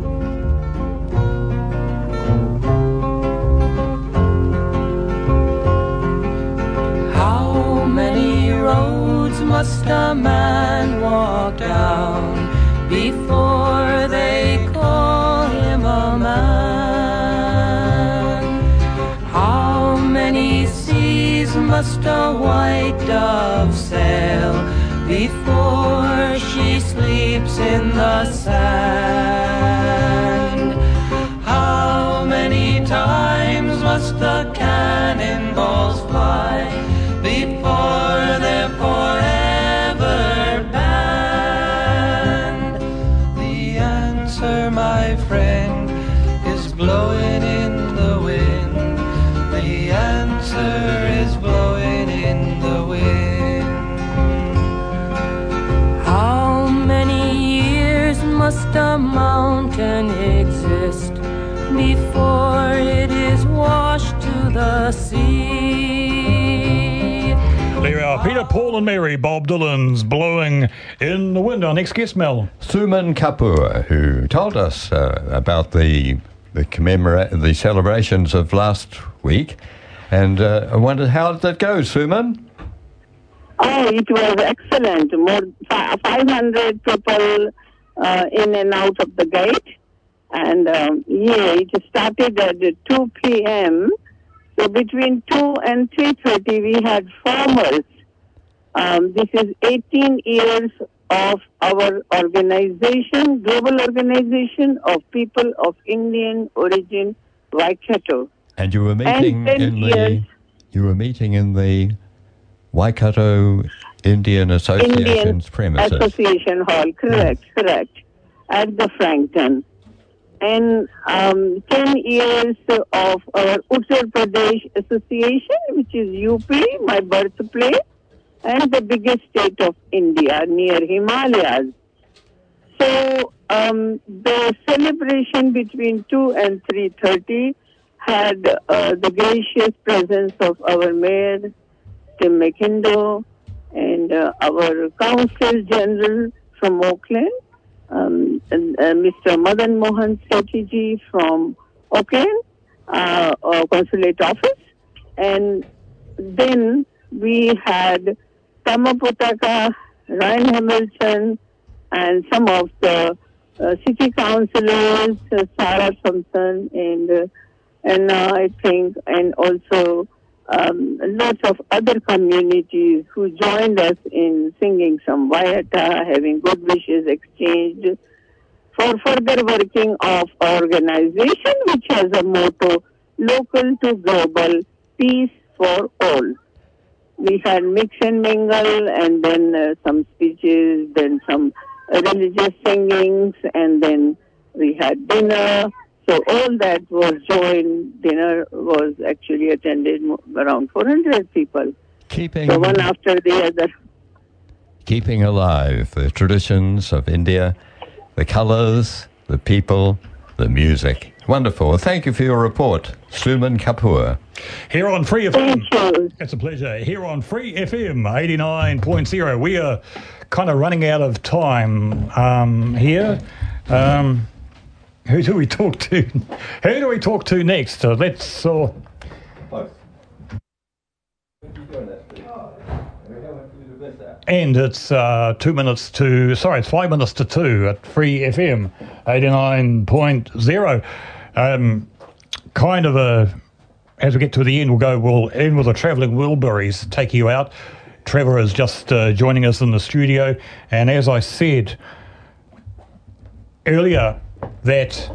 How many roads must a man walk down before they call him a man? How many seas must a white dove sail before she sleeps in the sand? How many times must the cannonballs fly before they're forever banned? The answer, my friend, is blowing in the wind. The answer is blowing in the wind. How many years must a mountain exist before it is washed to the sea? There we are, Peter, Paul and Mary, Bob Dylan's Blowing in the Wind. Our next guest, Mel. Suman Kapoor, who told us about the celebrations of last week. And I wondered, how did that go, Suman? Oh, it was excellent. More 500 people in and out of the gate. And it started at 2 p.m. So between 2 and 3:30, we had farmers. This is 18 years of our organization, global organization of people of Indian origin, Waikato. And you were meeting in the Waikato Indian Association's premises. Association Hall, correct, at the Frankton. And 10 years of our Uttar Pradesh Association, which is UP, my birthplace, and the biggest state of India, near Himalayas. So the celebration between 2 and 3:30 had the gracious presence of our Mayor, Tim McIndoe, and our Consul General from Auckland, Mr. Madan Mohan Sethi from Auckland, Consulate Office. And then we had Tamaputaka, Ryan Hamilton, and some of the city councillors, Sarah Thompson, and I think, and also lots of other communities who joined us in singing some Vayata, having good wishes exchanged for further working of our organization, which has a motto, local to global, peace for all. We had mix and mingle, and then some speeches, then some religious singings, and then we had dinner. So all that was joined. Dinner was actually attended around 400 people. So one after the other. Keeping alive the traditions of India, the colours, the people, the music. Wonderful. Thank you for your report, Suman Kapoor. Here on Free FM. It's a pleasure. Here on Free FM 89.0. We are kind of running out of time here. Who do we talk to? Who do we talk to next? Let's And it's 5 minutes to 2 at Free FM 89.0. As we get to the end, we'll end with the Travelling Wilburys take you out. Trevor is just joining us in the studio, and as I said earlier, that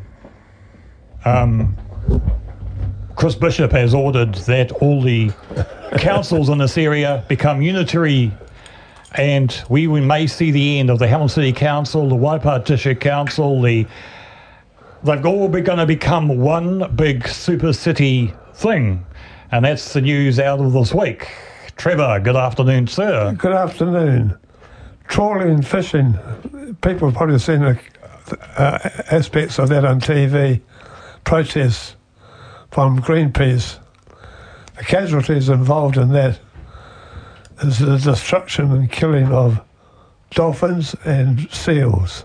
Chris Bishop has ordered that all the councils in this area become unitary, and we may see the end of the Hamilton City Council, the Waipatisha Council, they've all going to become one big super city thing, and that's the news out of this week. Trevor, good afternoon, sir. Good afternoon. Trawling and fishing, people have probably seen aspects of that on TV, protests from Greenpeace. The casualties involved in that is the destruction and killing of dolphins and seals.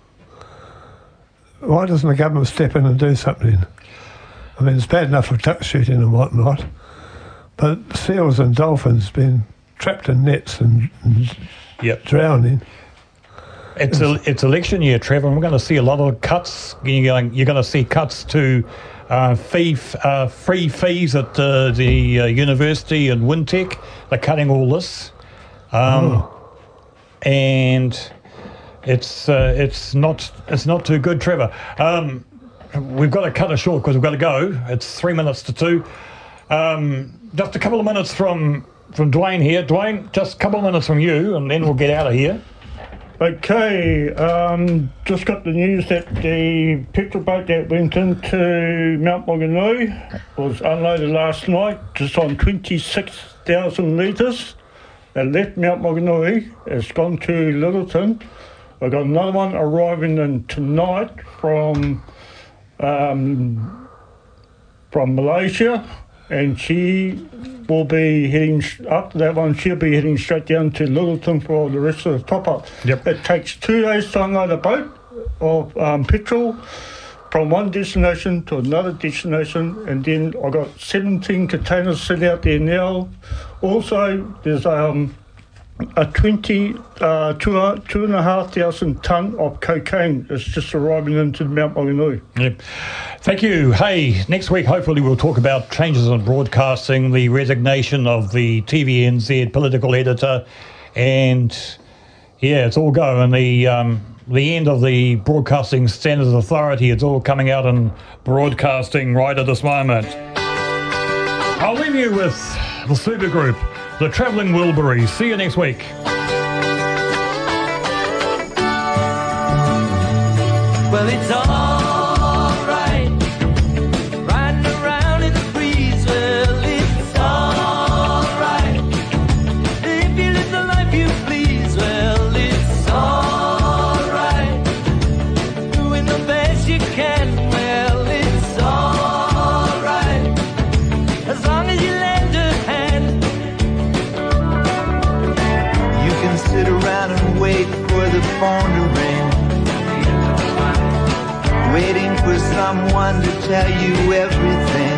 Why doesn't the government step in and do something? I mean, it's bad enough for duck shooting and whatnot, but seals and dolphins being trapped in nets and drowning. It's election year, Trevor, and we're going to see a lot of cuts. You're going to see cuts to free fees at the university and Wintec. They're cutting all this, and it's not too good, Trevor. We've got to cut it short because we've got to go. It's 3 minutes to 2. Just a couple of minutes from Dwayne here. Dwayne, just a couple of minutes from you, and then we'll get out of here. Okay, just got the news that the petrol boat that went into Mount Maunganui was unloaded last night, just on 26,000 litres. It left Mount Maunganui, it's gone to Littleton. I've got another one arriving in tonight from Malaysia, and she will be heading, after that one, she'll be heading straight down to Littleton for the rest of the top-up. Yep. It takes 2 days to unload a boat of petrol from one destination to another destination, and then I've got 17 containers sitting out there now. Also, there's a 2,500 tonne of cocaine that's just arriving into Mount Maunganui. Yep. Thank you. Hey, next week hopefully we'll talk about changes in broadcasting, the resignation of the TVNZ political editor, and it's all go. And the end of the Broadcasting Standards Authority, it's all coming out in broadcasting right at this moment. I'll leave you with the super group, the Travelling Wilburys. See you next week. Well, it's all right, riding around in the breeze. Well, it's all right, if you live the life you please. Well, it's all right, doing the best you can. Well, it's all right, as long as you lend a hand. You can sit around and wait for the phone to ring, waiting for someone to tell you everything.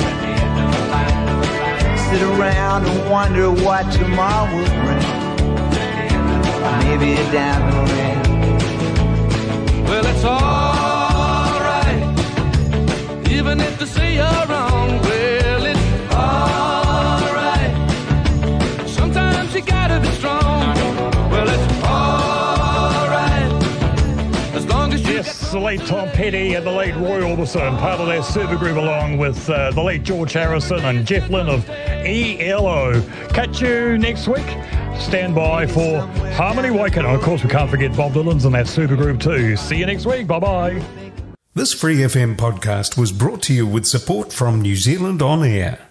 Sit around and wonder what tomorrow will bring. Maybe a diamond ring. Well, it's alright, even if they say you're wrong. Well, it's alright, sometimes you gotta be strong. Well, it's alright, as long as you the late Tom Petty and the late Roy Orbison, part of their super group, along with the late George Harrison and Jeff Lynne of ELO. Catch you next week. Stand by for Harmony Waikato. Of course, we can't forget Bob Dylan's in that super group too. See you next week. Bye-bye. This Free FM podcast was brought to you with support from New Zealand On Air.